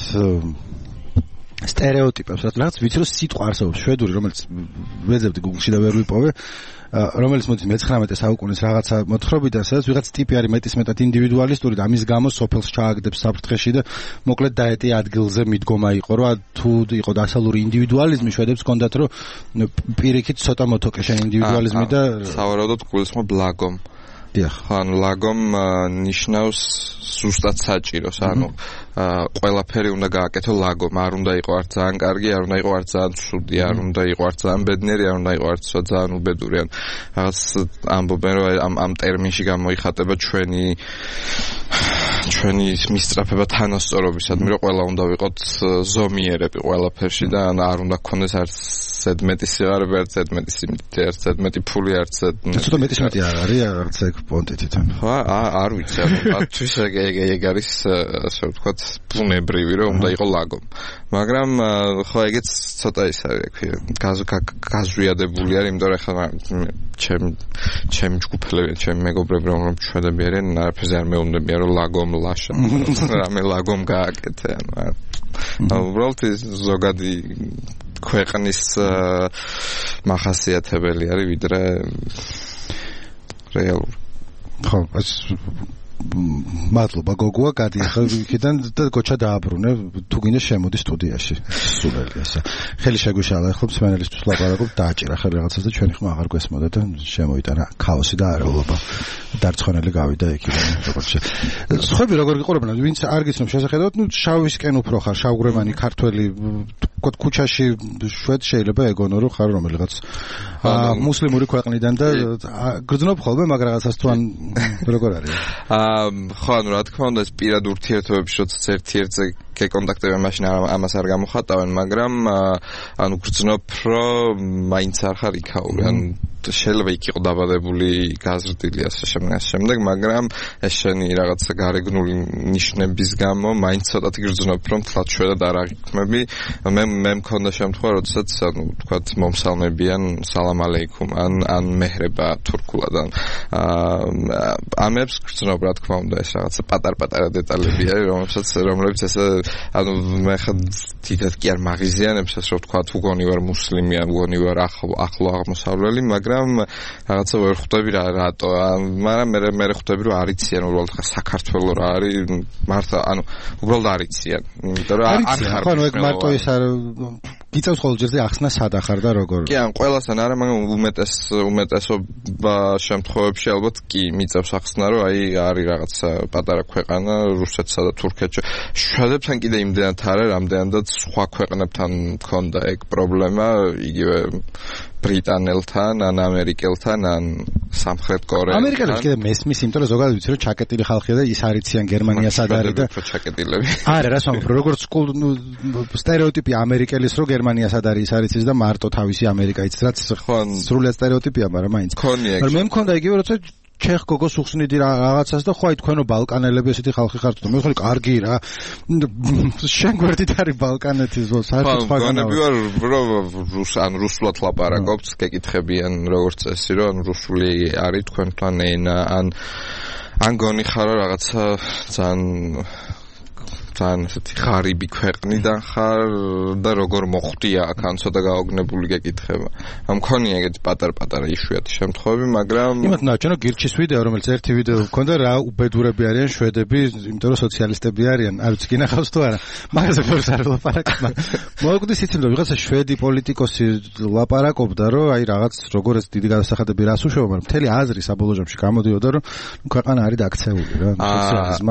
სტერეოტიპებს, რაც ვიცი რომ სიტყვა არსებობს შვედური, რომელიც ვეძებდი Google-ში და ვერ ვიპოვე, რომელიც მოდის მეცხრამეტე საუკუნის რაღაცა მოთხრობიდან, სადაც ვიღაც ტიპი არის მეტისმეტად ინდივიდუალისტური და ამის გამო სოფელს ჩააგდებს საფრთხეში და მოკლედ დაეტი ადგილზე მიდგომა იყო, რომ თუ იყო დასალური ინდივიდუალიზმი, შვედებს ჰქონდათ რომ პირიქით ცოტა მოთოკე შენ ინდივიდუალიზმი და სავარაუდოდ გულისხმობ ლაგომ. ხან ლაგომ ნიშნავს ზუსტად საჭიროს, ანუ ყველაფერი უნდა გააკეთო ლაგომ, არ უნდა იყო არც ძალიან კარგი, არ უნდა იყო არც ძალიან ცუდი, არ უნდა იყო არც ძალიან ბედნიერი, არ უნდა იყო არც ძალიან უბედური. ან რაღაც ამბობენ რომ ამ ამ ტერმინში გამოიხატება ჩვენი ჩვენი მისწრაფება თანასწორობისადმი, რომ ყველა უნდა ვიყოთ ზომიერები ყველაფერში და არ უნდა გქონდეს არც ზედმეტი სიღარიბე, არც ზედმეტი სიმდიდრე, არც ზედმეტი ფული, არც ზედმეტი. ცოტა მეტისმეტი არ არის, არც ეგ პონტით თან. ხო, არ ვიცი, ანუ მათთვის ეგ ეგ არის ასე ვთქვათ ბუნებრივი, რომ უნდა იყო ლაგომ. მაგრამ ხო ეგეც ცოტა ის არის, გაზვიადებული არის, იმიტომ რომ ახლა ჩემ ჩემ ჯგუფელები, ჩემ მეგობრები რომ ჩვენები არიან, არაფერზე არ მეუბნებიან რომ ლაგომ ლაშა. რამე ლაგომ გააკეთე, ანუ უბრალოდ ზოგადი ქვეყნის მახასიათებელი არის ვიდრე რეალური. ხო, ეს მადლობა გოგოა, გადი ახლა იქიდან და გოჩა დააბრუნე, თუ გინდა შემოდი სტუდიაში. სულელი ასე. ხელი შეგვიშალა, ახლა მსმენელისთვის ლაპარაკობ, დააჭირა ხელი რაღაცას და ჩვენი ხმა აღარ გვესმოდა და შემოიტანა ქაოსი და არეულობა. დარწმუნებული გავიდა იქიდან, როგორც შე. სხვები როგორ გიყურებენ, ვინც არ გიცნობ შესახედავად, ნუ შავისკენ უფრო ხარ, შავგრემანი ქართველი კოთ ქუჩაში შვედ შეიძლება ეგონო რომ ხარ რომელიღაც მუსლიმური ქვეყნიდან და გრძნობ ხოლმე მაგ რაღაცას თუ ან როგორ არის? აა ხო, ანუ რა თქმა უნდა ეს პირად ურთიერთობებში როდესაც ერთ-ერთზე გეკონტაქტებენ მაშინ ამას არ გამოხატავენ, მაგრამ ანუ გრძნობ რომ მაინც არ ხარ იქაური, ანუ შეიძლება იქ იყო დაბადებული, გაზრდილი ასე შემდეგ, მაგრამ ეს შენი რაღაცა გარეგნული ნიშნების გამო მაინც ცოტათი გრძნობ რომ თლად შვედად არ აღიქმები. მე მე მქონდა შემთხვევა, როდესაც ანუ თქვათ მომსალმებიან სალამ ალეიქუმ ან ან მეჰრება თურქულად ან ამებს გრძნობ რა თქმა უნდა ეს რაღაცა პატარ-პატარა დეტალები არის, რომლებსაც რომლებიც ესე ანუ მე ხა თითქოს კი არ მაღიზიანებს ეს რომ თქვათ უგონი ვარ მუსლიმი ან უგონი ვარ ახლო აღმოსავლელი, მაგრამ რაღაცა ვერ ხვდები რა რატო, მაგრამ მე მე ხვდები რომ არიციან უბრალოდ ხა საქართველო რა არის, მართლა ანუ უბრალოდ არიციან, იმიტომ რომ არ ხარ. ხო, ეგ მარტო ის არ გიწევს ხოლმე ჯერზე ახსნა სად ახარ და როგორ. კი, ან ყველასთან არა, მაგრამ უმეტეს უმეტესობა შემთხვევებში ალბათ კი მიწევს ახსნა, რომ აი არის რაღაცა პატარა ქვეყანა რუსეთსა და თურქეთში. შვედებთან კიდე იმდენად არა, რამდენადაც სხვა ქვეყნებთან მქონდა ეგ პრობლემა, იგივე ბრიტანელთან, ან ამერიკელთან, ან სამხრეთ კორეელთან. ამერიკელებს კიდე მესმის, იმიტომ რომ ზოგადად ვიცი რომ ჩაკეტილი ხალხია და ის არიციან გერმანია სად არის და ჩაკეტილები. არა, რას ვამბობ, როგორც სტერეოტიპი ამერიკელის რომ გერმანია სად არის, ის არიცის და მარტო თავისი ამერიკა იცის, რაც სრულად სტერეოტიპია, მაგრამ მაინც. მაგრამ მე მქონდა იგივე როცა ჩეხ გოგოს უხსნიდი რაღაცას და ხო აი თქვენო ბალკანელები ესეთი ხალხი ხართ და მე ვხდი კარგი რა შენ გვერდით არის ბალკანეთის საერთოდ სხვა განები ვარ რომ რუს ან რუსულად ლაპარაკობთ გეკითხებიან როგორც წესი რომ ან რუსული არის თქვენთან ენა ან ან გონი ხარო რაღაცა ძალიან ძალიან ესეთი ღარიბი ქვეყნიდან ხარ და როგორ მოხვდია აქ ან ცოტა გაოგნებული გეკითხება. მქონია ეგეთი პატარ-პატარა იშვიათი შემთხვევები, მაგრამ იმათ ნაჩვენო გირჩის ვიდეო, რომელიც ერთი ვიდეო მქონდა, რა უბედურები არიან შვედები, იმიტომ რომ სოციალისტები არიან, არ ვიცი გინახავს თუ არა. მაგაზე ბევრს არ ვლაპარაკობ. მოგვდის იცით რომ ვიღაცა შვედი პოლიტიკოსი ლაპარაკობდა, რომ აი რაღაც როგორ ეს დიდი გადასახადები რას უშუალო, მაგრამ მთელი აზრი საბოლოო ჯამში გამოდიოდა, რომ ქვეყანა არის დაქცეული რა. სოციალიზმმა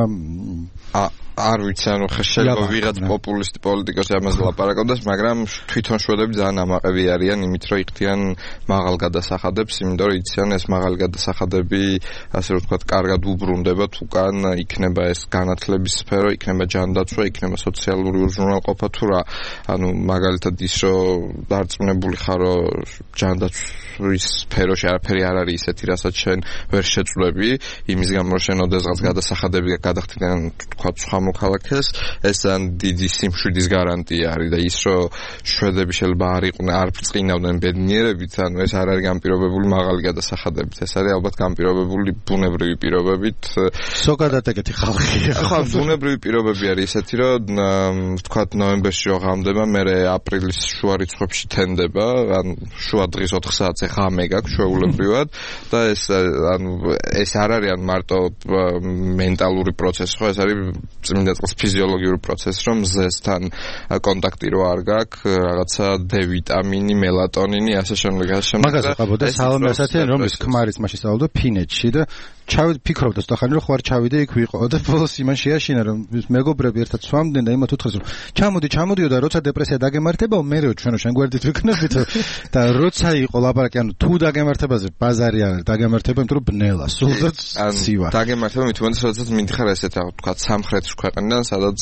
არ ვიცი, ანუ შეიძლება ვიღაც პოპულისტი პოლიტიკოსი ამაზე ლაპარაკობდეს, მაგრამ თვითონ შვედები ძალიან ამაყები არიან იმით, რომ იხდიან მაღალ გადასახადებს, იმიტომ რომ იციან ეს მაღალი გადასახადები, ასე რომ ვთქვათ, კარგად უბრუნდება უკან, იქნება ეს განათლების სფერო, იქნება ჯანდაცვა, იქნება სოციალური უზრუნველყოფა თუ რა. ანუ მაგალითად ის რომ დარწმუნებული ხარ, რომ ჯანდაცვის სფეროში არაფერი არ არის ისეთი, რასაც შენ ვერ შეწვდები, იმის გამო რომ შენ ოდესღაც გადასახადები გადახდიდან ვთქვათ სხვა მოქალაქეს, ეს ან დიდი სიმშვიდის გარანტია არის და ის რომ შვედები შეიძლება არ იყვნენ, არ ბრწყინავდნენ ბედნიერებით, ანუ ეს არ არის განპირობებული მაღალი გადასახადებით, ეს არის ალბათ განპირობებული ბუნებრივი პირობებით. ზოგადად ეგეთი ხალხია. ხო, ბუნებრივი პირობები არის ესეთი, რომ ვთქვათ ნოემბერში რო ღამდება, მერე აპრილის შუა რიცხვებში თენდება, ან შუა დღის ოთხ საათზე ღამე გაქვს ჩვეულებრივად და ეს ანუ ეს არ არის ან მარტო მენტალური პროცესი, ხო, ეს არის წმინდა წყლის ფიზიოლოგიური პროცესი, რომ მზესთან კონტაქტი რო არ გაქვს, რაღაცა D ვიტამინი, მელატონინი, ასე შემდეგ, ასე შემდეგ. მაგაზე ყავდა სალომე ასათიანი, რომელიც ქმარიც მაშინ სწავლობდა ფინეთში და ჩავით ფიქრობდა სწორხანი რომ ხوار ჩავიდე იქ ვიყო და ბოლოს იმან შეაშინა რომ მეგობრები ერთად სვამდნენ და იმათ უთხრეს რომ ჩამოდი ჩამოდიო და როცა დეპრესია დაგემართებაო მერეო ჩვენო შენ გვერდით ვიქნებით და როცა იყო ლაპარაკი ანუ თუ დაგემართებაზე ბაზარი არ არის დაგემართება იმიტომ რომ ბნელა სულზეც ცივა დაგემართება მით უმეტეს როდესაც მინდიხარ ესეთ რა თქვა სამხრეთის ქვეყნიდან სადაც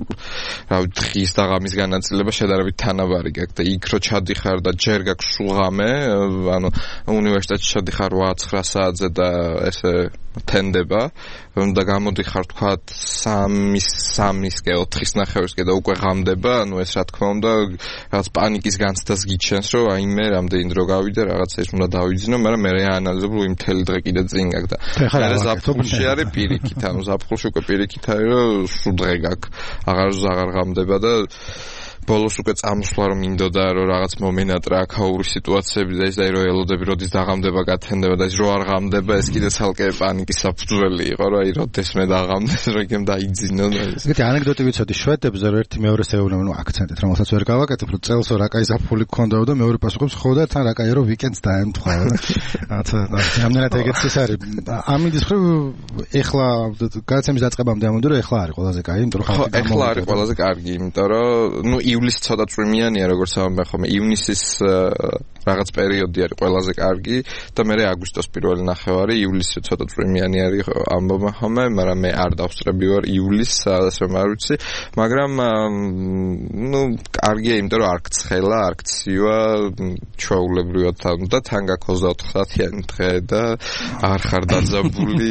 რა ვიცი დღის და ღამის განაწილება შედარებით თანაბარი გაქვს და იქ რო ჩადიხარ და ჯერ გაქვს სულ ღამე ანუ უნივერსიტეტში ჩადიხარ ოთხ ცხრა საათზე და ესე თენდება და გამოდიხარ თქვა სამის სამისკე ოთხის ნახევრისკე და უკვე ღამდება ანუ ეს რა თქმა უნდა რაღაც პანიკის განცდას გიჩენს რომ აი მე რამდენი დრო გავიდე რაღაცა ის უნდა დავიძინო მაგრამ მე რეანალიზებულ იმ მთელი დღე კიდე წინ გაქვს და მე ზაფხულში არის პირიქით ანუ ზაფხულში უკვე პირიქით არის რომ სულ დღე გაქვს აღარ აღარ ღამდება და ბოლოს უკვე წამოსვლა რომ მინდოდა რომ რაღაც მომენატრა აქაური სიტუაციები და ის და რომ ელოდები როდის დაღამდება გათენდება და ის რო არ ღამდება ეს კიდე ცალკე პანიკის საფუძველი იყო რომ აი როდეს მე დაღამდეს რომ იქნებ დაიძინო და ეს ეგეთი ანეკდოტი ვიცოდი შვედებზე რომ ერთი მეორეს ეუბნება ნუ აქცენტით რომელსაც ვერ გავაკეთებ რომ წელსო რა კაი საფული გქონდაო და მეორე პასუხობს ხო და თან რა კაი რომ ვიკენდს დაემთხვა რაცა ამნერად ეგეც ის არის ამინდის ხო ეხლა გადაცემის დაწყებამდე ამონდი რომ ეხლა არის ყველაზე კაი იმიტომ რომ ხო ეხლა არის ყველაზე კარგი იმიტომ რომ ნუ ივლისი ცოტა წვიმიანია როგორც ამბობ ხომ ივნისის რაღაც პერიოდი არის ყველაზე კარგი და მე აგვისტოს პირველი ნახევარი ივლისი ცოტა წვიმიანი არის ამბობ ხომ მაგრამ მე არ დავსწრები ვარ ივლისს სადაც რომ არ ვიცი მაგრამ ნუ კარგია იმიტომ რომ არ გცხელა არ გცივა ჩვეულებრივად და თან გაქვს ოცდაოთხ საათიანი დღე და არ ხარ დაძაბული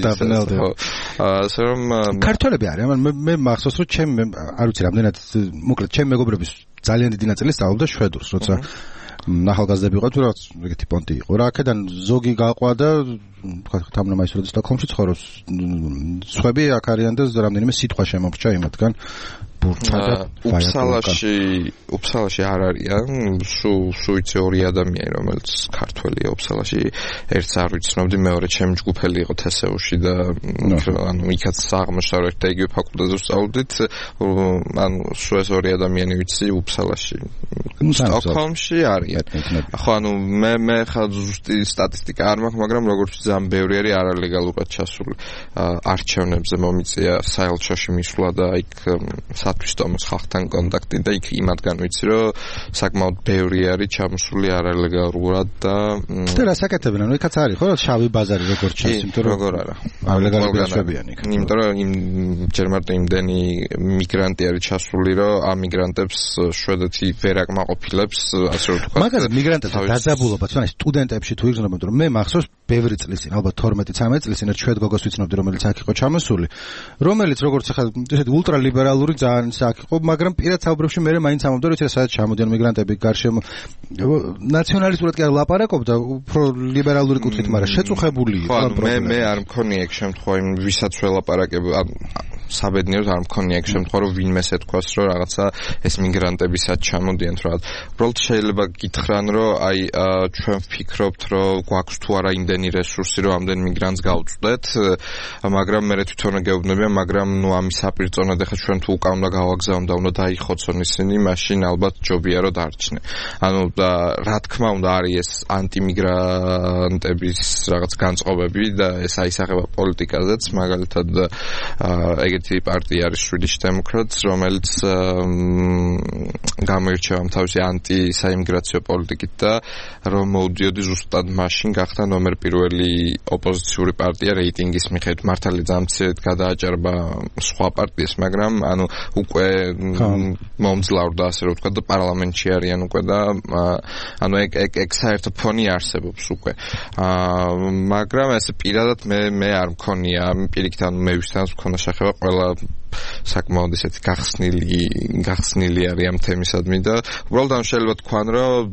ასე რომ ქართველები არიან მე მე მახსოვს რომ ჩემ არ ვიცი რამდენად მოკლედ ჩემ მეგობრების ძალიან დიდი ნაწილი სწავლობდა შვედურს, როცა ახალგაზრდები იყო თუ რაღაც ეგეთი პონტი იყო რა, აქედან ზოგი გაყვა და თქვა თამნამაისურა და სტოკჰოლმში ცხოვრობს. სხვები აქ არიან და რამდენიმე სიტყვა შემოგჭა იმათგან. უფსალაში უფსალაში არ არიან სულ სულ იცი ორი ადამიანი რომელიც ქართველია უფსალაში ერთს არ ვიცნობდი მეორე ჩემი ჯგუფელი იყო თესეუში და ანუ იქაც აღმოჩნდა რომ ერთ და იგივე ფაკულტეტზე ვსწავლდით ანუ სულ ეს ორი ადამიანი ვიცი უფსალაში სტოკჰოლმში არიან ხო ანუ მე მე ხა ზუსტი სტატისტიკა არ მაქვს მაგრამ როგორც ძალიან ბევრი არის არალეგალურად ჩასული არჩევნებზე მომიწია საელჩოში მისვლა და იქ სათვისტომოს ხალხთან კონტაქტი და იქ იმათგან ვიცი რომ საკმაოდ ბევრი არის ჩამოსული არალეგალურად და და რა საკეთებენ ანუ იქაც არის ხო შავი ბაზარი როგორც ჩანს იმიტომ რომ როგორ არა არალეგალურობებიან იქ იმიტომ რომ იმ ჯერ მარტო იმდენი მიგრანტი არის ჩასული რომ ამ მიგრანტებს შვედეთი ვერ აკმაყოფილებს ასე რომ ვთქვათ მაგაზე მიგრანტებთან დაძაბულობა თუნდაც სტუდენტებში თუ იგრძნობთ რომ მე მახსოვს ბევრი წლის წინ, ალბათ თორმეტი ცამეტი წლის წინ ერთ შვედ გოგოს ვიცნობდი, რომელიც აქ იყო ჩამოსული, რომელიც როგორც ახლა ესეთი ულტრალიბერალური ძალიან აქ იყო, მაგრამ პირად საუბრებში მე მაინც ამბობდა, რომ სადაც ჩამოდიან მიგრანტები გარშემო ნაციონალისტურად კი არ ლაპარაკობდა, უფრო ლიბერალური კუთხით, მაგრამ შეწუხებული იყო ამ პრობლემით. მე მე არ მქონია ეგ შემთხვევა, იმ ვისაც ველაპარაკებ, საბედნიეროდ არ მქონია ეგ შემთხვევა, რომ ვინმეს ეთქვას, რომ რაღაცა ეს მიგრანტებისაც ჩამოდიან თუ რაღაც. უბრალოდ შეიძლება გითხრან, რომ აი ჩვენ ვფიქრობთ, რომ გვაქვს თუ არა იმდენი რესურსი, რომ ამდენ მიგრანტს გავწვდეთ, მაგრამ მე თვითონ გეუბნებიან, მაგრამ ნუ ამის საპირწონედ ახლა ჩვენ თუ უკან უნდა გავაგზავნო და უნდა დაიხოცონ ისინი, მაშინ ალბათ ჯობია რომ დარჩნენ. ანუ და რა თქმა უნდა არის ეს ანტიმიგრანტების რაღაც განწყობები და ეს აისახება პოლიტიკაზეც, მაგალითად ეგეთი პარტია არის Swedish Democrats, რომელიც გამოირჩევა თავისი ანტისაიმიგრაციო პოლიტიკით და რომ მოვდიოდი ზუსტად მაშინ გახდა ნომერ პირველი ოპოზიციური პარტია რეიტინგის მიხედვით, მართალი ძამცირით გადააჭარბა სხვა პარტიას, მაგრამ ანუ უკვე მომძლავრდა ასე რომ ვთქვა და პარლამენტში არიან უკვე და ანუ ეგ ეგ ეგ საერთო ფონი არსებობს უკვე. მაგრამ ესე პირადად მე მე არ მქონია პირიქით, ანუ მე ვისთანაც მქონდა შეხება ყველა საკმაოდ ისეთი გახსნილი გახსნილი არის ამ თემისადმი და უბრალოდ ამ შეიძლება თქვან, რომ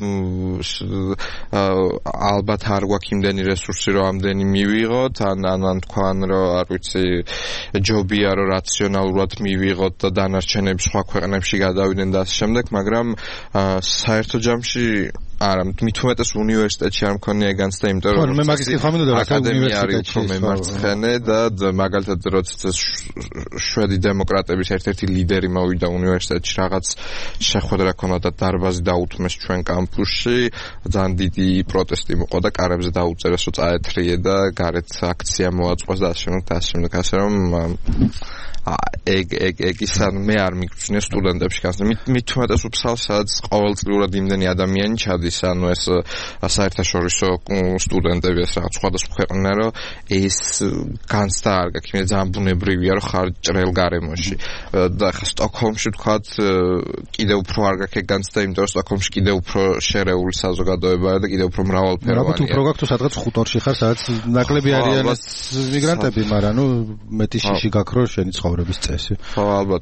ალბათ არ გვაქვს იმდენი რესურსი, რომ ამდენი მივიღოთ, ან ან თქვან, რომ არ ვიცი, ჯობია რომ რაციონალურად მივიღოთ და დანარჩენები სხვა ქვეყნებში გადავიდნენ და ასე შემდეგ, მაგრამ საერთო ჯამში არა, მით უმეტეს უნივერსიტეტში არ მქონია განცდა, იმიტომ რომ მე მაგის კითხვა მინდოდა, რა უნივერსიტეტში უფრო მემარცხენე და მაგალითად როცა შვედი დემოკრატების ერთ-ერთი ლიდერი მოვიდა უნივერსიტეტში, რაღაც შეხვედრა ქონდა და დარბაზი დაუთმეს ჩვენ კამპუსში, ძალიან დიდი პროტესტი მოყვა და კარებზე დაუწერეს, რომ წაეთრიე და გარეთ აქცია მოაწყვეს და ასე შემდეგ და ასე შემდეგ, ასე რომ ეგ ეგ ეგ ისა მე არ მიგწვნია სტუდენტებში განსა მით უმეტეს უფსალს, სადაც ყოველწლიურად იმდენი ადამიანი ჩადის, ანუ ეს საერთაშორისო სტუდენტები ეს რაღაც სხვადასხვა ქვეყნიდან, რომ ეს განცდა არ გაქვს, მე ძალიან ბუნებრივია, რომ ხარ ჭრელ გარემოში და ხა სტოკჰოლმში თქვათ კიდევ უფრო არ გაქვს ეგ განცდა, იმიტომ რომ სტოკჰოლმში კიდევ უფრო შერეული საზოგადოებაა და კიდევ უფრო მრავალფეროვანია. ალბათ უფრო გაქვს თუ სადღაც ხუტორში ხარ, სადაც ნაკლები არიან ეს მიგრანტები, მაგრამ ნუ მეტი შიში გაქვს, რომ შენი ცხოვრების წესი. ხო, ალბათ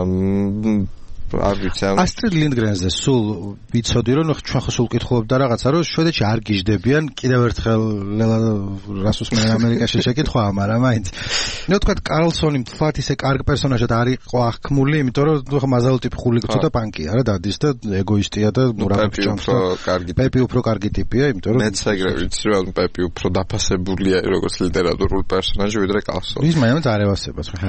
არ ვიცი. ასტრიდ ლინდგრენზე სულ ვიცოდი, რომ ჩვენ ხო სულ კითხულობდა რაღაცა, რომ შვედეთში არ გიждდებიან, კიდევ ერთხელ რასოს მე ამერიკაში შეკითხვა, მაგრამ მაინც. ნუ თქვა კარლსონი მთლად ისე კარგ პერსონაჟად არ იყო აღქმული, იმიტომ რომ ხო მაზალ ტიპი ხული ცოტა პანკია რა, დადის და ეგოისტია და მურაბებს ჭამს. პეპი უფრო კარგი ტიპია, იმიტომ რომ მეც ეგრე ვიცი, რომ პეპი უფრო დაფასებულია როგორც ლიტერატურული პერსონაჟი ვიდრე კარლსონი. ის მაინც არ ევასებას ხო.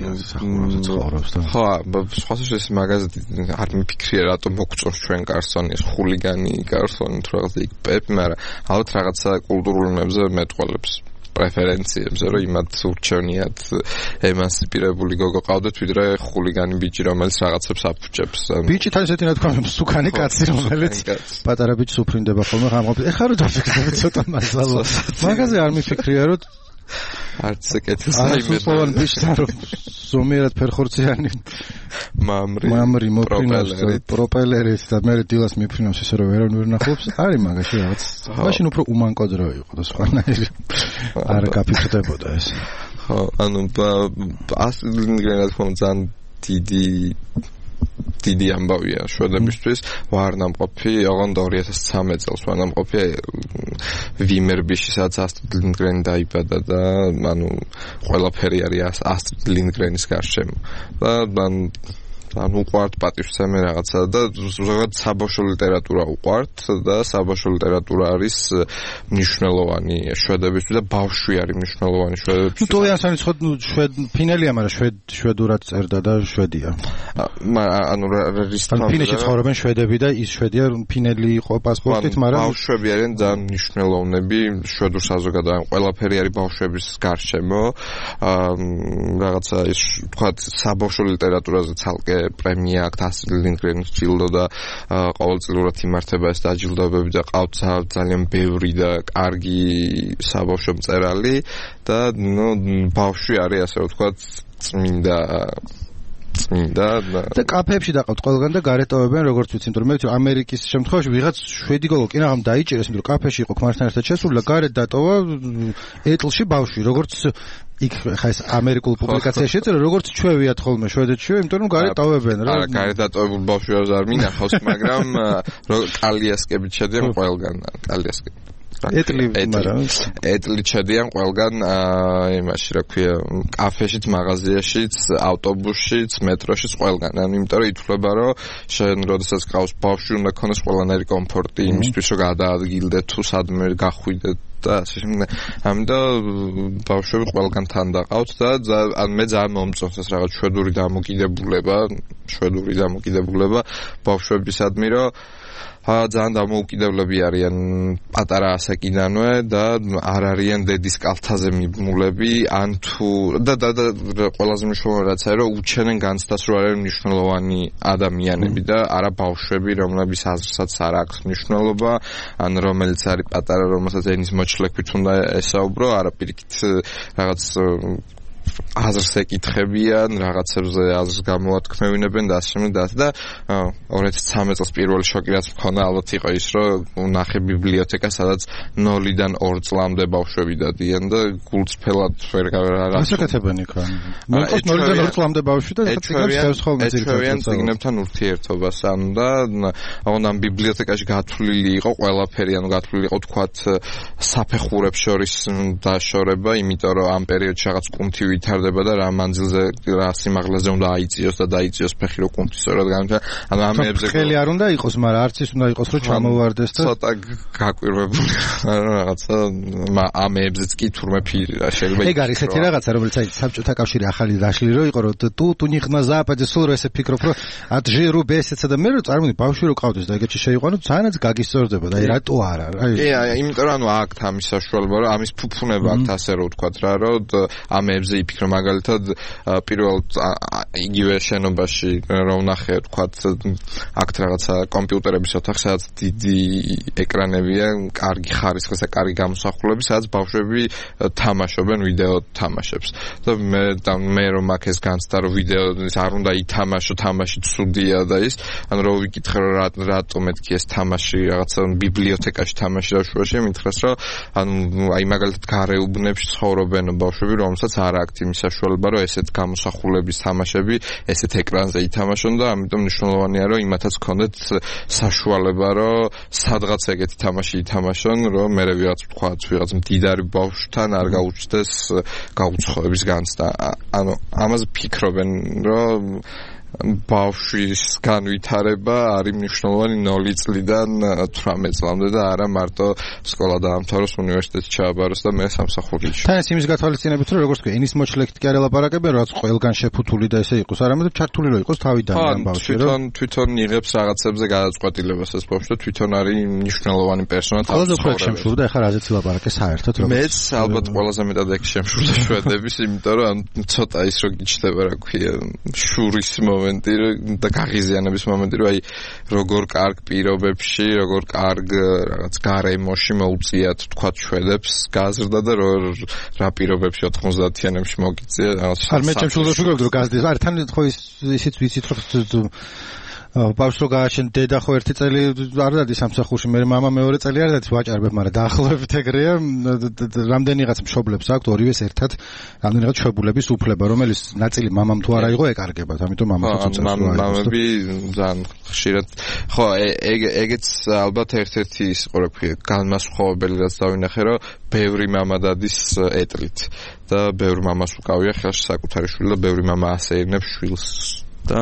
ხო, სხვა შეეს მაგაზ არ მიფიქრია რატომ მოგწონს ჩვენ კარლსონი, ეს ხულიგანი კარლსონი თუ რაღაც იქ პეპი, მაგრამ ალბათ რაღაცა კულტურული ნებზე მეტყველებს პრეფერენციებზე, რომ იმათ ურჩევნიათ ემანსიპირებული გოგო ყავდეთ, ვიდრე ხულიგანი ბიჭი, რომელიც რაღაცებს აფუჭებს. ბიჭი თან ესეთი რა თქვა, მსუქანი კაცი, რომელიც პატარა ბიჭს უფრინდება ხოლმე ღამყოფ. ეხლა რო დაფიქრდები ცოტა მასალა. მაგაზე არ მიფიქრია, რომ არც ეკეთეს აიმე სულ ბიჭთან რომ ზომიერად ფერხორციანი მამრი მამრი მოფრინავს პროპელერით და მე დილას მიფრინავს ისე რომ ვერ ვერ ნახობს, არის მაგაში რაღაც. მაშინ უფრო უმანკო დრო იყო და სხვანაირი არ გაფიქრდებოდა ეს. ხო, ანუ ასლინგრენ რა თქმა უნდა ძალიან დიდი დიდი ამბავია შვედებისთვის. ვარნამყოფი ოღონდ ორი ათას ცხრამეტ წელს ვარნამყოფი ვიმერბიში, სადაც ასტრიდ ლინდგრენი დაიბადა და ანუ ყველაფერი არის ასტრიდ ლინდგრენის გარშემო და ანუ უყვართ პატივსცემი რაღაცა და ზოგადად საბავშვო ლიტერატურა უყვართ და საბავშვო ლიტერატურა არის მნიშვნელოვანი შვედებისთვის და ბავშვი არის მნიშვნელოვანი შვედებისთვის. ნუ ტოვიანსანი ხო შვედ ფინელია, მაგრამ შვედ შვედურად წერდა და შვედია. ანუ რის თქმა უნდა ფინეთში ცხოვრობენ შვედები და ის შვედია, ფინელი იყო პასპორტით, მაგრამ ბავშვები არიან ძალიან მნიშვნელოვნები შვედურ საზოგადოებაში. ყველაფერი არის ბავშვების გარშემო. რაღაცა ის თქვათ საბავშვო ლიტერატურაზე ცალკე პრემია აქვს, ასტრიდ ლინდგრენის ჯილდო და ყოველწლიურად იმართება ეს დაჯილდოებები და ყავთ ძალიან ბევრი და კარგი საბავშვო მწერალი და ნუ ბავშვი არის ასე ვთქვათ წმინდა წმინდა და კაფეებში დაყავთ ყველგან და გარეტოვებენ როგორც ვიცი, იმიტომ რომ მე ვიცი ამერიკის შემთხვევაში ვიღაც შვედი გოგო კი რაღამ დაიჭირეს, იმიტომ რომ კაფეში იყო ქმართან ერთად შესული და გარეთ დატოვა ეტლში ბავშვი, როგორც იქ ხა ეს ამერიკულ პუბლიკაციაში ეწერა, როგორც ჩვევიათ ხოლმე შვედეთში, იმიტომ რომ გარეთ ტოვებენ რა. არა, გარეთ დატოვებულ ბავშვებს არ მინახავს, მაგრამ კალიასკებით შედიან ყველგან, კალიასკები. ეტლი მაგრამ ეტლი შედიან ყველგან იმაში რა ქვია, კაფეშიც, მაღაზიაშიც, ავტობუსშიც, მეტროშიც ყველგან. ანუ იმიტომ რომ ითვლება რომ შენ როდესაც ყავს ბავშვი უნდა ქონდეს ყველანაირი კომფორტი იმისთვის რომ გადაადგილდე თუ სადმე გახვიდე და ასე შემდეგ. ამიტომ ბავშვები ყველგან თან დაყავთ და ან მე ძალიან მომწონს ეს რაღაც შვედური დამოკიდებულება, შვედური დამოკიდებულება ბავშვებისადმი, რომ ძალიან დამოუკიდებლები არიან პატარა ასაკიდანვე და არ არიან დედის კალთაზე მიბმულები, ან თუ და და ყველაზე მნიშვნელოვანი რაც არის, რომ უჩენენ განცდას, რომ არიან მნიშვნელოვანი ადამიანები და არა ბავშვები, რომლების აზრსაც არ აქვს მნიშვნელობა, ან რომელიც არის პატარა, რომელსაც ენის მოჩლექვით უნდა ესაუბრო, არა პირიქით რაღაც აზრს ეკითხებიან, რაღაცებზე აზრს გამოათქმევინებენ და ასე შემდეგ და ორი ათი ცხრამეტ წელს პირველი შოკი რაც მქონდა ალბათ იყო ის, რომ ნახე ბიბლიოთეკა, სადაც ნოლიდან ორ წლამდე ბავშვები დადიან და გულწრფელად ვერ გავერა. ასაკეთებენ იქ რა. მოყავს ნოლიდან ორ წლამდე ბავშვი და ციგნებს ხოლმე ეჩვევიან ციგნებთან ურთიერთობას, ანუ და ამ ბიბლიოთეკაში გათვლილი იყო ყველაფერი, ანუ გათვლილი იყო თქვათ საფეხურებს შორის დაშორება, იმიტომ რომ ამ პერიოდში რაღაც კუნთი ვითარდება და რა მანძილზე რა სიმაღლეზე უნდა აიწიოს და დაიწიოს ფეხი რო კუნთი სწორად გამიჩა. ანუ ამეებზე ხელი არ უნდა იყოს, მაგრამ არც ის უნდა იყოს, რომ ჩამოვარდეს და ცოტა გაკვირვებული რაღაცა ამეებზეც კი თურმე ფირი რა შეიძლება. ეგ არის ესეთი რაღაცა, რომელიც აი საბჭოთა კავშირი ახალი დაშლი რო იყო, რომ თუ თუ ნიხნა ზაპადე სულ რო ესე ფიქრობ, რომ ათჟი რუბესეცა და მე რო წარმოდი ბავშვი რო ყავდეს და ეგეთში შეიყვანო, ძალიან გაგისწორდება და აი რატო არა რა. კი, იმიტომ რომ ანუ აქვს ამის საშუალება, რომ ამის ფუფუნება აქვს ასე რო ვთქვათ რა, რომ ამეებზე იფიქრო მაგალითად პირველ იგივე შენობაში რომ ნახე ვთქვათ აქ რაღაცა კომპიუტერების ოთახი, სადაც დიდი ეკრანებია, კარგი ხარისხის და კარგი გამოსახულების, სადაც ბავშვები თამაშობენ ვიდეო თამაშებს. და მე და მე რომ აქ ეს განცდა რომ ვიდეო არ უნდა ითამაშო, თამაში ცუდია და ის, ანუ რომ ვიკითხე რომ რატო მეთქი ეს თამაში რაღაცა ბიბლიოთეკაში თამაში დაშვაში, მითხრას რომ ანუ აი მაგალითად გარეუბნებში ცხოვრობენ ბავშვები, რომელსაც არ აქვს იმის საშუალება, რომ ესეთ გამოსახულების თამაშები ესეთ ეკრანზე ითამაშონ და ამიტომ მნიშვნელოვანია, რომ იმათაც ქონდეთ საშუალება, რომ სადღაც ეგეთი თამაში ითამაშონ, რომ მე ვიღაც ვთქვათ, ვიღაც მდიდარი ბავშვთან არ გაუჩნდეს გაუცხოების განცდა. ანუ ამაზე ფიქრობენ, რომ ბავშვის განვითარება არის მნიშვნელოვანი ნული წლიდან თვრამეტ წლამდე და არა მარტო სკოლა დაამთავროს, უნივერსიტეტში ჩააბაროს და მე სამსახურში. თან ეს იმის გათვალისწინებით, რომ როგორც თქვი, ენის მოჩლექით კი არ ელაპარაკებენ, რაც ყველგან შეფუთული და ესე იყოს, არამედ ჩართული რო იყოს თავიდან ამ ბავშვი, რომ თვითონ თვითონ იღებს რაღაცებზე გადაწყვეტილებას ეს ბავშვი და თვითონ არის მნიშვნელოვანი პერსონა თავის ცხოვრებაში. ყველაზე შემშურდა ახლა რაზეც ელაპარაკე საერთოდ, რომ მეც ალბათ ყველაზე მეტად ეგ შემშურდა შვედების, იმიტომ რომ ცოტა ის რო გიჩნდება, რა ქვია, შურის მომენტი და გაღიზიანების მომენტი, რომ აი როგორ კარგ პირობებში, როგორ კარგ რაღაც გარემოში მოუწიათ თქვათ შვედებს გაზრდა და რა პირობებში ოთხმოცდაათიანებში მოგიწია. არ მე ჩემშულდა შეგებდ რომ გაზრდეს. არ თან ხო ისიც ვიცით რომ ბავშვს რო გააშენ დედა ხო ერთი წელი არ დადის სამსახურში, მე მამა მეორე წელი არ დადის ვაჭარბებ, მაგრამ დაახლოებით ეგრეა. რამდენიღაც მშობლებს აქვთ ორივეს ერთად რამდენიღაც შვებულების უფლება, რომელიც ნაწილი მამამ თუ არა იყო ეკარგებათ, ამიტომ მამაც უწევს რა. მამები ძალიან ხშირად ხო ეგ ეგეც ალბათ ერთ-ერთი ის ყო რა ქვია განმასხვავებელი რაც დავინახე, რომ ბევრი მამა დადის ეტლით და ბევრი მამას უკავია ხელში საკუთარი შვილი და ბევრი მამა ასეირნებს შვილს. და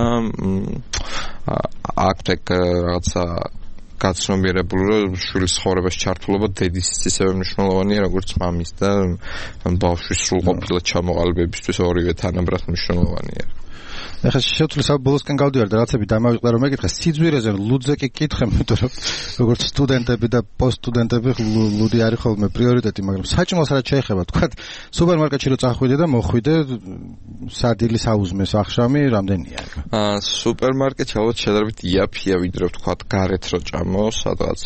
აქვთ ეგ რაღაცა გაცნობიერებული, რომ შვილის ცხოვრებაში ჩართულობა დედის ისევე მნიშვნელოვანია, როგორც მამის და ბავშვის სრულყოფილად ჩამოყალიბებისთვის ორივე თანაბრად მნიშვნელოვანია. ახლა შეძლო საბოლოოსკენ გავდივარ და რაღაცები დამავიწყდა რომ მეკითხე სიძვირეზე ლუდზე კი კითხე, იმიტომ რომ როგორც სტუდენტები და პოსტსტუდენტები ლუდი არის ხოლმე პრიორიტეტი, მაგრამ საჭმელს რაც შეეხება, თქვათ სუპერმარკეტში რო წახვიდე და მოხვიდე სადილი საუზმეს ახშამი რამდენია? აა სუპერმარკეტში ალბათ შედარებით იაფია, ვიდრე ვთქვათ გარეთ რო ჭამო, სადღაც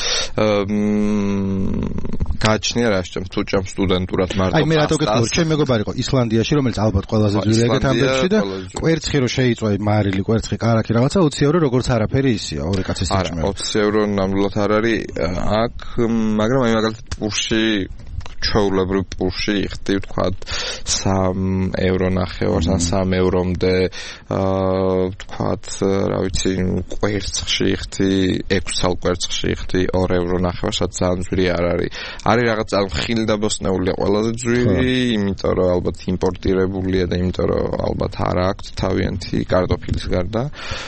გააჩნია რა შეჭამ, თუ ჭამ სტუდენტურად მარტო. აი მე რატო გეტყვი, ჩემი მეგობარი იყო ისლანდიაში, რომელიც ალბათ ყველაზე ძვირი ეგეთ ამბებში და კვერც კვერცხი რო შეიწვა მარილი კვერცხი კარაქი რაღაცა ოცი ევრო როგორც არაფერი ისია ორი კაცის საჭმელი. არა ოცი ევრო ნამდვილად არ არის აქ მაგრამ აი მაგალითად პურში ჩაულებრივ პურში იხდი ვთქვათ სამი ევრო ნახევარს ან სამი ევრომდე აა ვთქვათ რა ვიცი კვერცხში იხდი ექვსი წალ კვერცხში იხდი ორი ევრო ნახევარს რაც ძალიან ძვირი არ არის არის რაღაც ხილი და ბოსტნეულია ყველაზე ძვირი იმიტომ რომ ალბათ იმპორტირებულია და იმიტომ რომ ალბათ არ აქვს თავიანთი კარტოფილის გარდა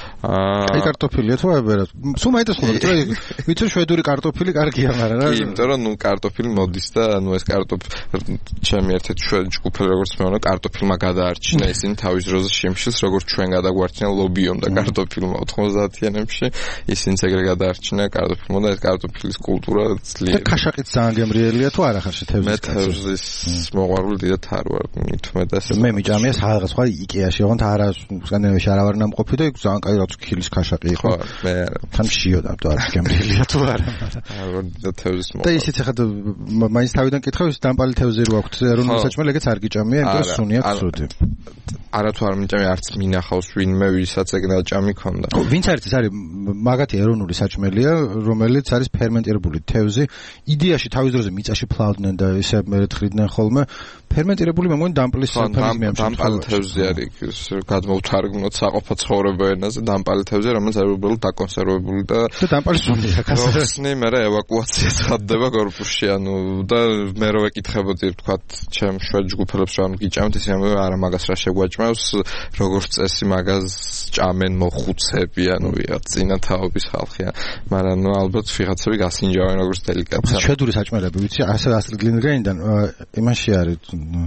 აი კარტოფილია თუ არა სულ მაინტერესებს ხოლმე ვიცი შვედური კარტოფილი კარგია მაგრამ რა იმიტომ რომ ნუ კარტოფილი მოდის და ნუ ეს კარტოფილი ჩემი ერთ-ერთი შვედი ჯგუფელი როგორც მეუბნა კარტოფილმა გადაარჩინა ისინი თავის დროზე შემშილს როგორც ჩვენ გადაგვარჩინა ლობიომ და კარტოფილმა ოთხმოცდაათიანებში ისინიც ეგრე გადაარჩინა კარტოფილმა და ეს კარტოფილის კულტურა ძლიერი ქაშაყიც ძალიან გემრიელია თუ არა ხარ შეთევზის მე თევზის მოყვარული დიდად არ ვარ მithume და ეს მე მიჭამია რაღაც სხვა იკეაში ოღონდ არა სკანდინავიაში არ ვარ ნამყოფი და იქ ძალიან კაი რაც ქილის ქაშაყი იყო მე თან შიოდა თუ არა გემრიელია თუ არა არა და თევზის და ისიც ახლა მაინც თავიდან კითხავ ის დამპალი თევზი რო აქვს ეროვნული საჭმელი ეგეც არ გიჭამია იმიტომ რომ სუნია ცუდი არა თუ არ მიჭამია არც მინახავს ვინმე ვისაც ეგ ჭამი ქონდა ვინც არის ეს არის მაგათი ეროვნული საჭმელია რომელიც არის ფერმენტირებული თევზი იდეაში თავის დროზე მიწაში ფლავდნენ და ესე მერეთხრიდნენ ხოლმე ფერმენტირებული მე მგონი დამპლის ფერმენტია დამპალი თევზი არის გადმოვთარგმნოთ საყოფო ცხოვრება ენაზე დამპალი თევზი რომელიც არის უბრალოდ დაკონსერვებული და და დამპალი სუნია გასცნი მე რა ევაკუაცია ხდება კორპუსში ანუ და მე რო ეკითხებოდი ვთქვათ ჩემ შვედ ჯგუფელებს რომ გიჭამთ ისე ამბობენ არა მაგას რა შეგვაჭმავს როგორც წესი მაგას ჭამენ მოხუცები ანუ ვიღაც წინათაობის ხალხია მაგრამ ნუ ალბათ ვიღაცები გასინჯავენ როგორც დელიკატია შვედური საჭმელები ვიცი ასე ასტრიდ ლინდგრენიდან იმაში არის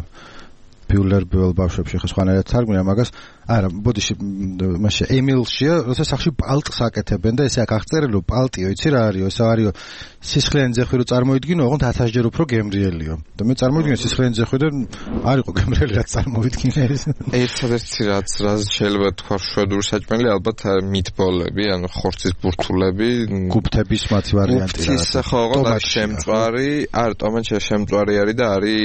ბიულერ ბიულ ბავშვებში ხო სხვანაირად თარგმნია მაგას არა ბოდიში მასე ემილშია როცა სახში პალტს აკეთებენ და ესე აქ აღწერილი რომ პალტიო იცი რა არისო ეს არისო სისხლიანი ძეხვი რო წარმოიდგინო ოღონდ ათას ჯერ უფრო გემრიელიო და მე წარმოიდგინე სისხლიანი ძეხვი და არისო გემრიელი რაც წარმოიდგინე ეს ერთადერთი რაც რაც შეიძლება თქვა შვედური საჭმელი ალბათ მიტბოლები ანუ ხორცის ბურთულები გუფთების მათი ვარიანტი რა ის ხო ოღონდ შემწვარი არ ტომატი შემწვარი არის და არის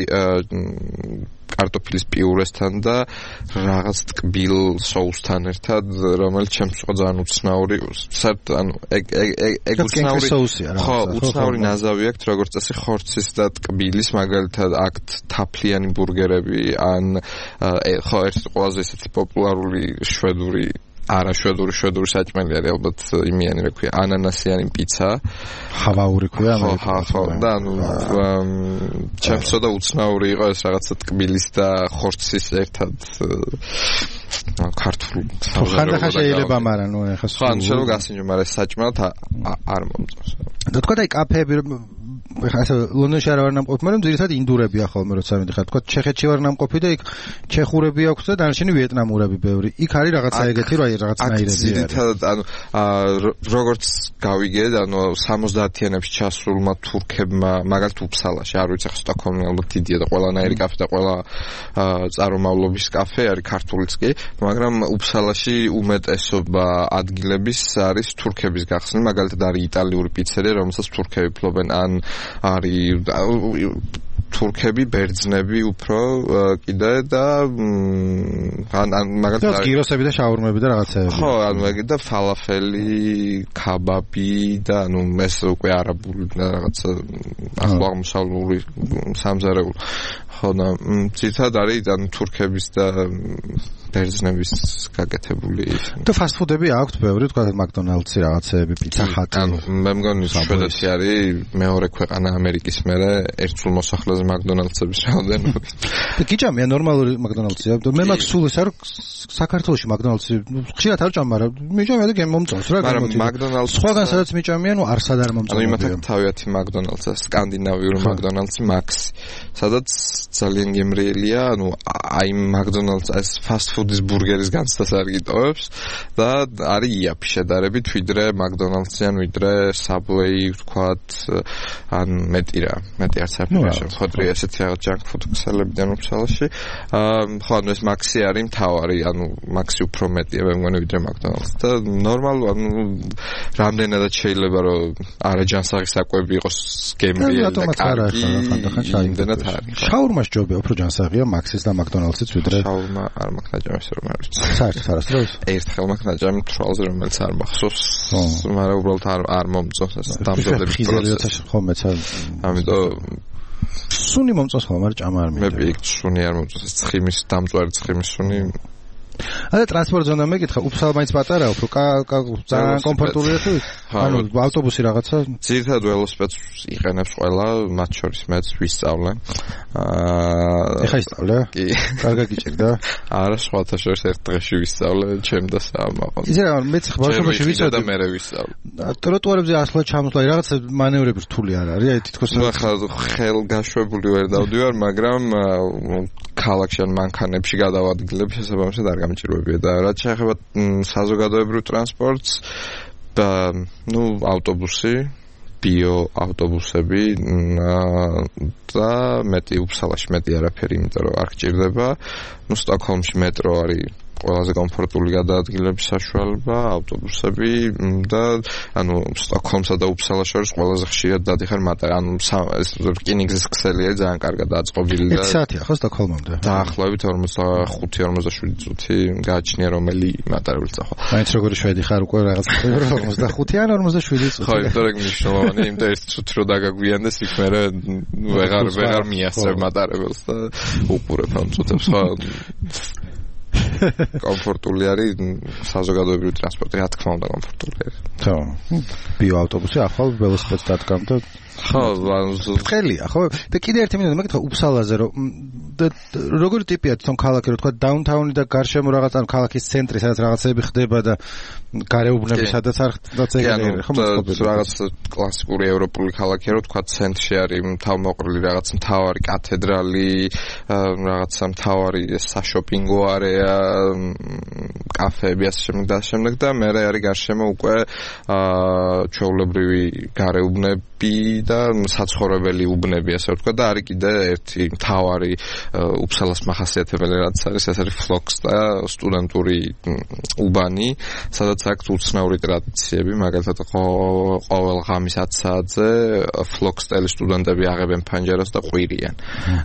კარტოფილის პიურესთან და რაღაც ტკბილ соусთან ერთად რომელიც ჩემს იყო ძალიან უცნაური საერთოდ ანუ ეგ ეგ უცნაური ხო უცნაური ნაზავი აქვს როგორც წესი ხორცის და ტკბილის მაგალითად აქ თაფლიანი ბურგერები ან ხო ერთ ყველაზე ესეთი პოპულარული შვედური არა შვედური შვედური საჭმელი არის ალბათ იმიანი რა ქვია ანანასიანი პიცა ჰავაური ქვია ხო ხო და ანუ ჩემსო და უცნაური იყო ეს რაღაცა ტკბილის და ხორცის ერთად ქართულ ხანდახან შეიძლება მაგრამ ნუ ეხა ხო ან შეიძლება გასინჯო მაგრამ საჭმელად არ მომწონს და თქვა და აი კაფეები ეხა ასე ლონდონში არ ვარ ნამყოფი მაგრამ ძირითადად ინდურებია ხოლმე როცა მიდიხარ თქვა ჩეხეთში ვარ ნამყოფი და იქ ჩეხურები აქვს და დანარჩენი ვიეტნამურები ბევრი იქ არის რაღაცა ეგეთი რა რაღაცნაირები არის ძირითადად ანუ როგორც გავიგე ანუ სამოცდაათიანებში ჩასულმა თურქებმა მაგალითად უფსალაში არ ვიცი ხო სტოკჰოლმი ალბათ დიდია და ყველანაირი კაფე და ყველა წარმომავლობის კაფე არის ქართულიც კი მაგრამ უფსალაში უმეტესობა ადგილების არის თურქების გახსნილი მაგალითად არის იტალიური პიცერია რომელსაც თურქები ფლობენ ან არის თურქები ბერძნები უფრო კიდე და ან მაგალითად გიროსები და შაურმები და რაღაცეები ხო ანუ ეგ და ფალაფელი ქაბაბი და ანუ ეს უკვე არაბული რაღაცა ახლოაღმოსავლური სამზარეულო ხო და ცირთად არის ანუ თურქების და ბერძნების გაკეთებული და ფასტფუდები აქვთ ბევრი თქვა მაკდონალდსი რაღაცეები პიცა ჰატი ანუ მე მგონი შვედეთი არის მეორე ქვეყანა ამერიკის მერე ერთსულ მოსახლეზე მაკდონალდსების რაოდენობით და გიჭამია ნორმალური მაკდონალდსია მე მაქვს სულ ეს არ საქართველოში მაკდონალდსი ხშირად არ ჭამ მაგრამ მიჭამია და მომწონს რა მაგრამ მაკდონალდს სხვაგან სადაც მიჭამია ნუ არსად არ მომწონს ანუ იმათაც თავიანთი მაკდონალდსა სკანდინავიური მაკდონალდსი მაქს სადაც ძალიან გემრიელია ანუ აი მაკდონალდს ეს ფასტფუდის ბურგერის განცდას არ გიტოვებს და არის იაფი შედარებით ვიდრე მაკდონალდსი ან ვიდრე საბვეი ვთქვათ ან მეტი რა მეტი არც არ ფიქრობ ხოდრი ესეთი რაღაც ჯანკ ფუდ ქსელებიდან უფსალაში ხო ანუ ეს მაქსი არის მთავარი ანუ მაქსი უფრო მეტია მე მგონი ვიდრე მაკდონალდს და ნორმალ ანუ რამდენადაც შეიძლება რომ არა ჯანსაღი საკვები იყოს გემრიელი და კარგი იმდენად არის შაურმა შაურმას ჯობია, უფრო ჯანსაღია მაქსის და მაკდონალდსიც ვიდრე შაურმა არ მაქვს ნაჯამის რომ არ ვიცი. საერთოდ არასდროს. ერთხელ მაქვს ნაჯამი თვალზე რომელიც არ მახსოვს, მაგრამ უბრალოდ არ არ მომწონს ეს დამზადების პროცესი. ხომეც ამიტომ სუნი მომწონს ხოლმე, მაგრამ ჭამა არ მინდა. მე იქ სუნი არ მომწონს, ეს ცხიმის დამწვარი ცხიმის სუნი. არა ტრანსპორტ ზონა მეკითხა, უფსალ მაინც პატარა, უფრო ძალიან კომფორტულია თუ? ანუ ავტობუსი რაღაცა? ძირითადად ველოსიპედს იყენებს ყველა, მათ შორის მეც ვისწავლე. აა ეხა ისწავლე? კი. კარგად გიჭირდა? არა, სხვათა შორის ერთ დღეში ვისწავლე, ჩემ და საამაყო. იცი რა, მეც ბავშვობაში ვიცოდი და მე ვისწავლე. ტროტუარებზე ასლა ჩამოსვლა, რაღაცა მანევრები რთული არ არის, აი თითქოს ახლა ხელგაშვებული ვერ დავდივარ, მაგრამ ქალაქში ან მანქანებში გადავადგილებ შესაბამისად არ გამჭირვებია და რაც შეეხება საზოგადოებრივ ტრანსპორტს და ნუ ავტობუსი, ბიო ავტობუსები და მეტი უფსალაში მეტი არაფერი, იმიტომ რომ არ გჭირდება. ნუ სტოკჰოლმში მეტრო არის ყველაზე კომფორტული გადაადგილების საშუალება, ავტობუსები და ანუ სტოკჰოლმსა და უფსალას შორის ყველაზე ხშირად დადიხარ მატარ, ანუ ეს რკინიგზის ქსელი არის ძალიან კარგად დაწყობილი და ერთი საათია ხო სტოკჰოლმამდე? დაახლოებით ორმოცდახუთი ორმოცდაშვიდი წუთი გააჩნია რომელი მატარებელს ახლა. მაინც როგორი შვედი ხარ უკვე რაღაც ორმოცდახუთი ან ორმოცდაშვიდი წუთი. ხო, იმიტომ რომ მნიშვნელოვანი, იმიტომ ერთი წუთი რო დაგაგვიანდეს იქ მე ვეღარ ვეღარ მიასწრებ მატარებელს და უყურებ ამ წუთებს ხო. კომფორტული არის საზოგადოებრივი ტრანსპორტი, რა თქმა უნდა კომფორტული არის. ხო. ბიო ავტობუსი ახალ ველოსიპედს დადგამ და ხო, ხელია, ხო? და კიდე ერთი მინუტა მეკითხა უფსალაზე რომ და როგორი ტიპია თვითონ ქალაქი, რო თქვა დაუნთაუნი და გარშემო რაღაც ან ქალაქის ცენტრი, სადაც რაღაცები ხდება და გარეუბნები სადაც არ ხდაც ეგრე ხო მოწყობილი. რაღაც კლასიკური ევროპული ქალაქია, რო თქვა ცენტრში არის თავმოყრილი რაღაც მთავარი კათედრალი, რაღაცა მთავარი საშოპინგო არეა, კაფეები ასე შემდეგ და შემდეგ და მე არის გარშემო უკვე ჩვეულებრივი გარეუბნები და საცხოვრებელი უბნები ასე ვთქვა და არის კიდე ერთი მთავარი უფსალას მახასიათებელი რაც არის, ეს არის ფლოქს და სტუდენტური უბანი, სადაც აქვს უცნაური ტრადიციები, მაგალითად ყოველ ღამის ათი საათზე ფლოქსტელი სტუდენტები აღებენ ფანჯარას და ყვირიან.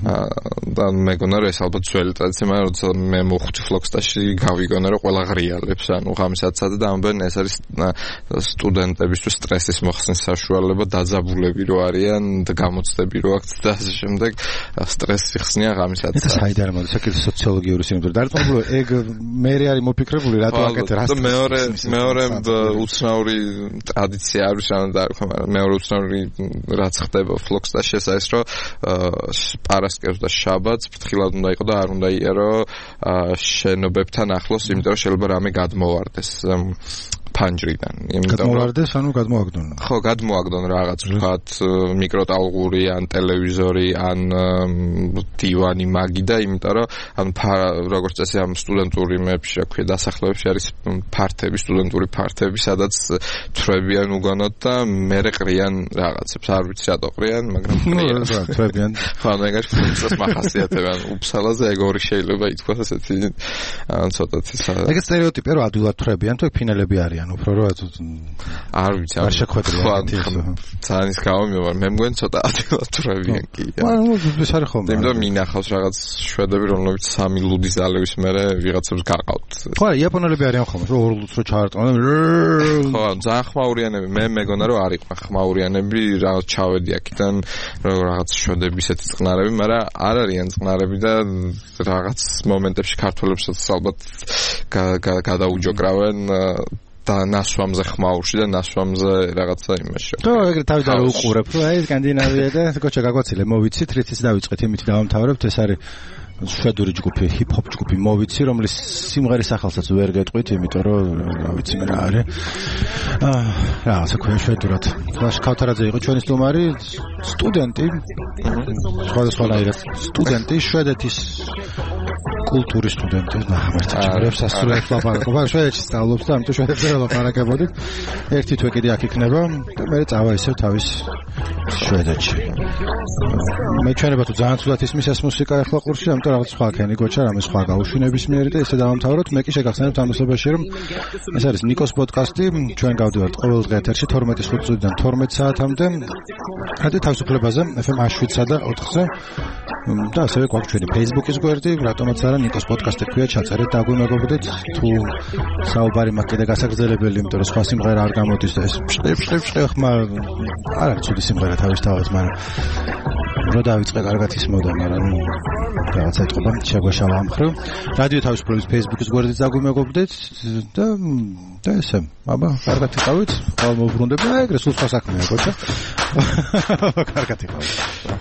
და მეგონა რომ ეს ალბათ ძველი ტრადიცია, მაგრამ როცა მე მოვხვდი ფლოქსტაში გავიგონა რომ ყველა ღრიალებს, ანუ ღამის ათი საათზე და ამბენ ეს არის სტუდენტებისთვის სტრესის მოხსნის საშუალება, დაძაბულები რო არიან და გამოცდები რო აქვთ და ასე შემდეგ სტრესი ხსნიან ღამის ათი საათზე. ეს საიდან მოდის აქ სოციოლოგიური სინამდვილე დარწმუნებული ეგ მე არის მოფიქრებული რატო აკეთე რა. და მეორე მეორე უცნაური ტრადიცია არის რა და მეორე უცნაური რაც ხდება ფლოქსტაში ეს არის რომ პარასკევს და შაბათს ფრთხილად უნდა იყო და არ უნდა იარო შენობებთან ახლოს, იმიტომ რომ შეიძლება რამე გადმოვარდეს ფანჯრიდან. გადმოვარდეს, ანუ გადმოაგდონ. ხო, გადმოაგდონ რაღაც ვთქვათ მიკროტალღური ან ტელევიზორი ან დივანი მაგი და იმიტომ რომ ან როგორც წესი ამ სტუდენტური მეებში, რა ქვია, დასახლებებში არის ფართები, სტუდენტური ფართები, sadაც თრებიან უგანოდ და მერე ყრიან რაღაცებს. არ ვიცი რატო ყრიან, მაგრამ ყრიან. თრებიან. ხო, მაგას ფუნქციას მახასიათებენ. უფსალაზე ეგ ორი შეიძლება ითქვას ასეთი ან ცოტათი. ეგ სტერეოტიპია რომ ადვილად თრებიან, თუ ფინელები არიან. უფრო რა არ ვიცი არ შეხვედრია ძალიან ის გამომივა მე მგონი ცოტა ადვილად თრებიან კი ანუ ეს არის ხოლმე იმიტომ მინახავს რაღაც შვედები რომლებიც სამი ლუდის ძალების მერე ვიღაცებს გაყავთ ხო იაპონელები არიან ხოლმე რომ ორ ლუდს რო ჩაარტყმენ ხო ძალიან ხმაურიანები მე მეგონა რომ არ იყვნენ ხმაურიანები რაღაც ჩავედი აქედან რაღაც შვედები ისეთი წყნარები მაგრამ არ არიან წყნარები და რაღაც მომენტებში ქართველებსაც ალბათ გადაუჯოკრავენ და ნასვამზე ხმაურში და ნასვამზე რაღაცა იმაში. ხო, ეგრე თავიდან უყურებ, რომ აი სკანდინავია და გოჩა გაგვაცილე, მოვიცით, რითიც დავიწყეთ, იმით დავამთავრებთ, ეს არის შვედური ჯგუფი, ჰიპ-ჰოპ ჯგუფი მოვიცი, რომლის სიმღერის სახელსაც ვერ გეტყვით, იმიტომ რომ რა ვიცი მე რა არის. აა, რაღაცა ქვია შვედურად. თვაშ ქავთარაძე იყო ჩვენი სტუმარი, სტუდენტი. სხვადასხვანაირად სტუდენტი შვედეთის კულტურის სტუდენტი და ღმერთი ჯერებს ასრულებს ლაპარაკობა შვედეთში სწავლობს და ამიტომ შვედეთზე ლაპარაკებოდით ერთი თვე კიდე აქ იქნება და მე წავა ისევ თავის შვედეთში. მე ჩვენება თუ ძალიან ცუდად ისმის ეს მუსიკა ახლა ყურში, ამიტომ რაღაც სხვა ქენი გოჩა, რამე სხვა გაუშვინების მიერი და ესე დავამთავროთ. მე კი შეგახსენებთ ამასობაში, რომ ეს არის ნიკოს პოდკასტი, ჩვენ გავდივართ ყოველდღე ეთერში თორმეტი წუთიდან თორმეტ საათამდე. რადიო თავისუფლებაზე ეფ ემ შვიდსა და ოთხზე. და ასევე გვაქვს ჩვენი Facebook-ის გვერდი, რატომაც არა ნიკოს პოდკასტი ქვია, ჩაწერეთ და აგვიმეგობრდეთ. თუ საუბარი მაქვს კიდე გასაგრძელებელი, იმიტომ რომ სხვა სიმღერა არ გამოდის და ეს ფშტე-ფშტე ხმა არ არის ცუდი სიმღერა თავისთავად, მაგრამ რო დავიწყე კარგად ისმოდა, მაგრამ რაღაცა ეთყობა შეგვეშალა ამ ხრივ. რადიო თავისუფლების Facebook-ის გვერდით აგვიმეგობრდეთ და და ესე, აბა, კარგად იყავით, ხვალ მოვბრუნდები, აი ეგრე სულ სხვა საქმეა, გოჩა. კარგად იყავით.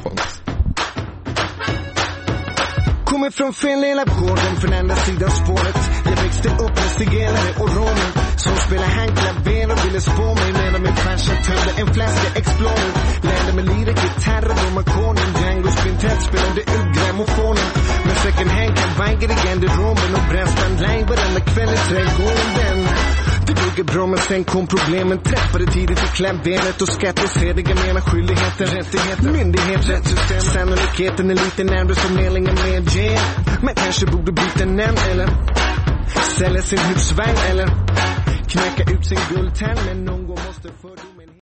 Kommer från Finland hela gården från andra sidan spåret. Jag växte upp med zigenare och romer som spelade handklaver och ville spå mig medan min farsa tömde en flaska Explorer. Lärde mig lira gitarr och domarkonen. Django Spintet spelade ut grammofonen. Med second hand kan vankar igen i Romen och brännstand läng varenda kväll i trädgården. Det brukar bra men sen kom problemen. Träffade tidigt i klämbenet och skattesediga menar skyldigheter, rättigheter, myndighet, rättssystem. Sannolikheten är lite närmare som medlingen med J. Men kanske borde byta namn eller sälja sin husvagn eller knäcka ut sin guldtand. Men någon gång måste för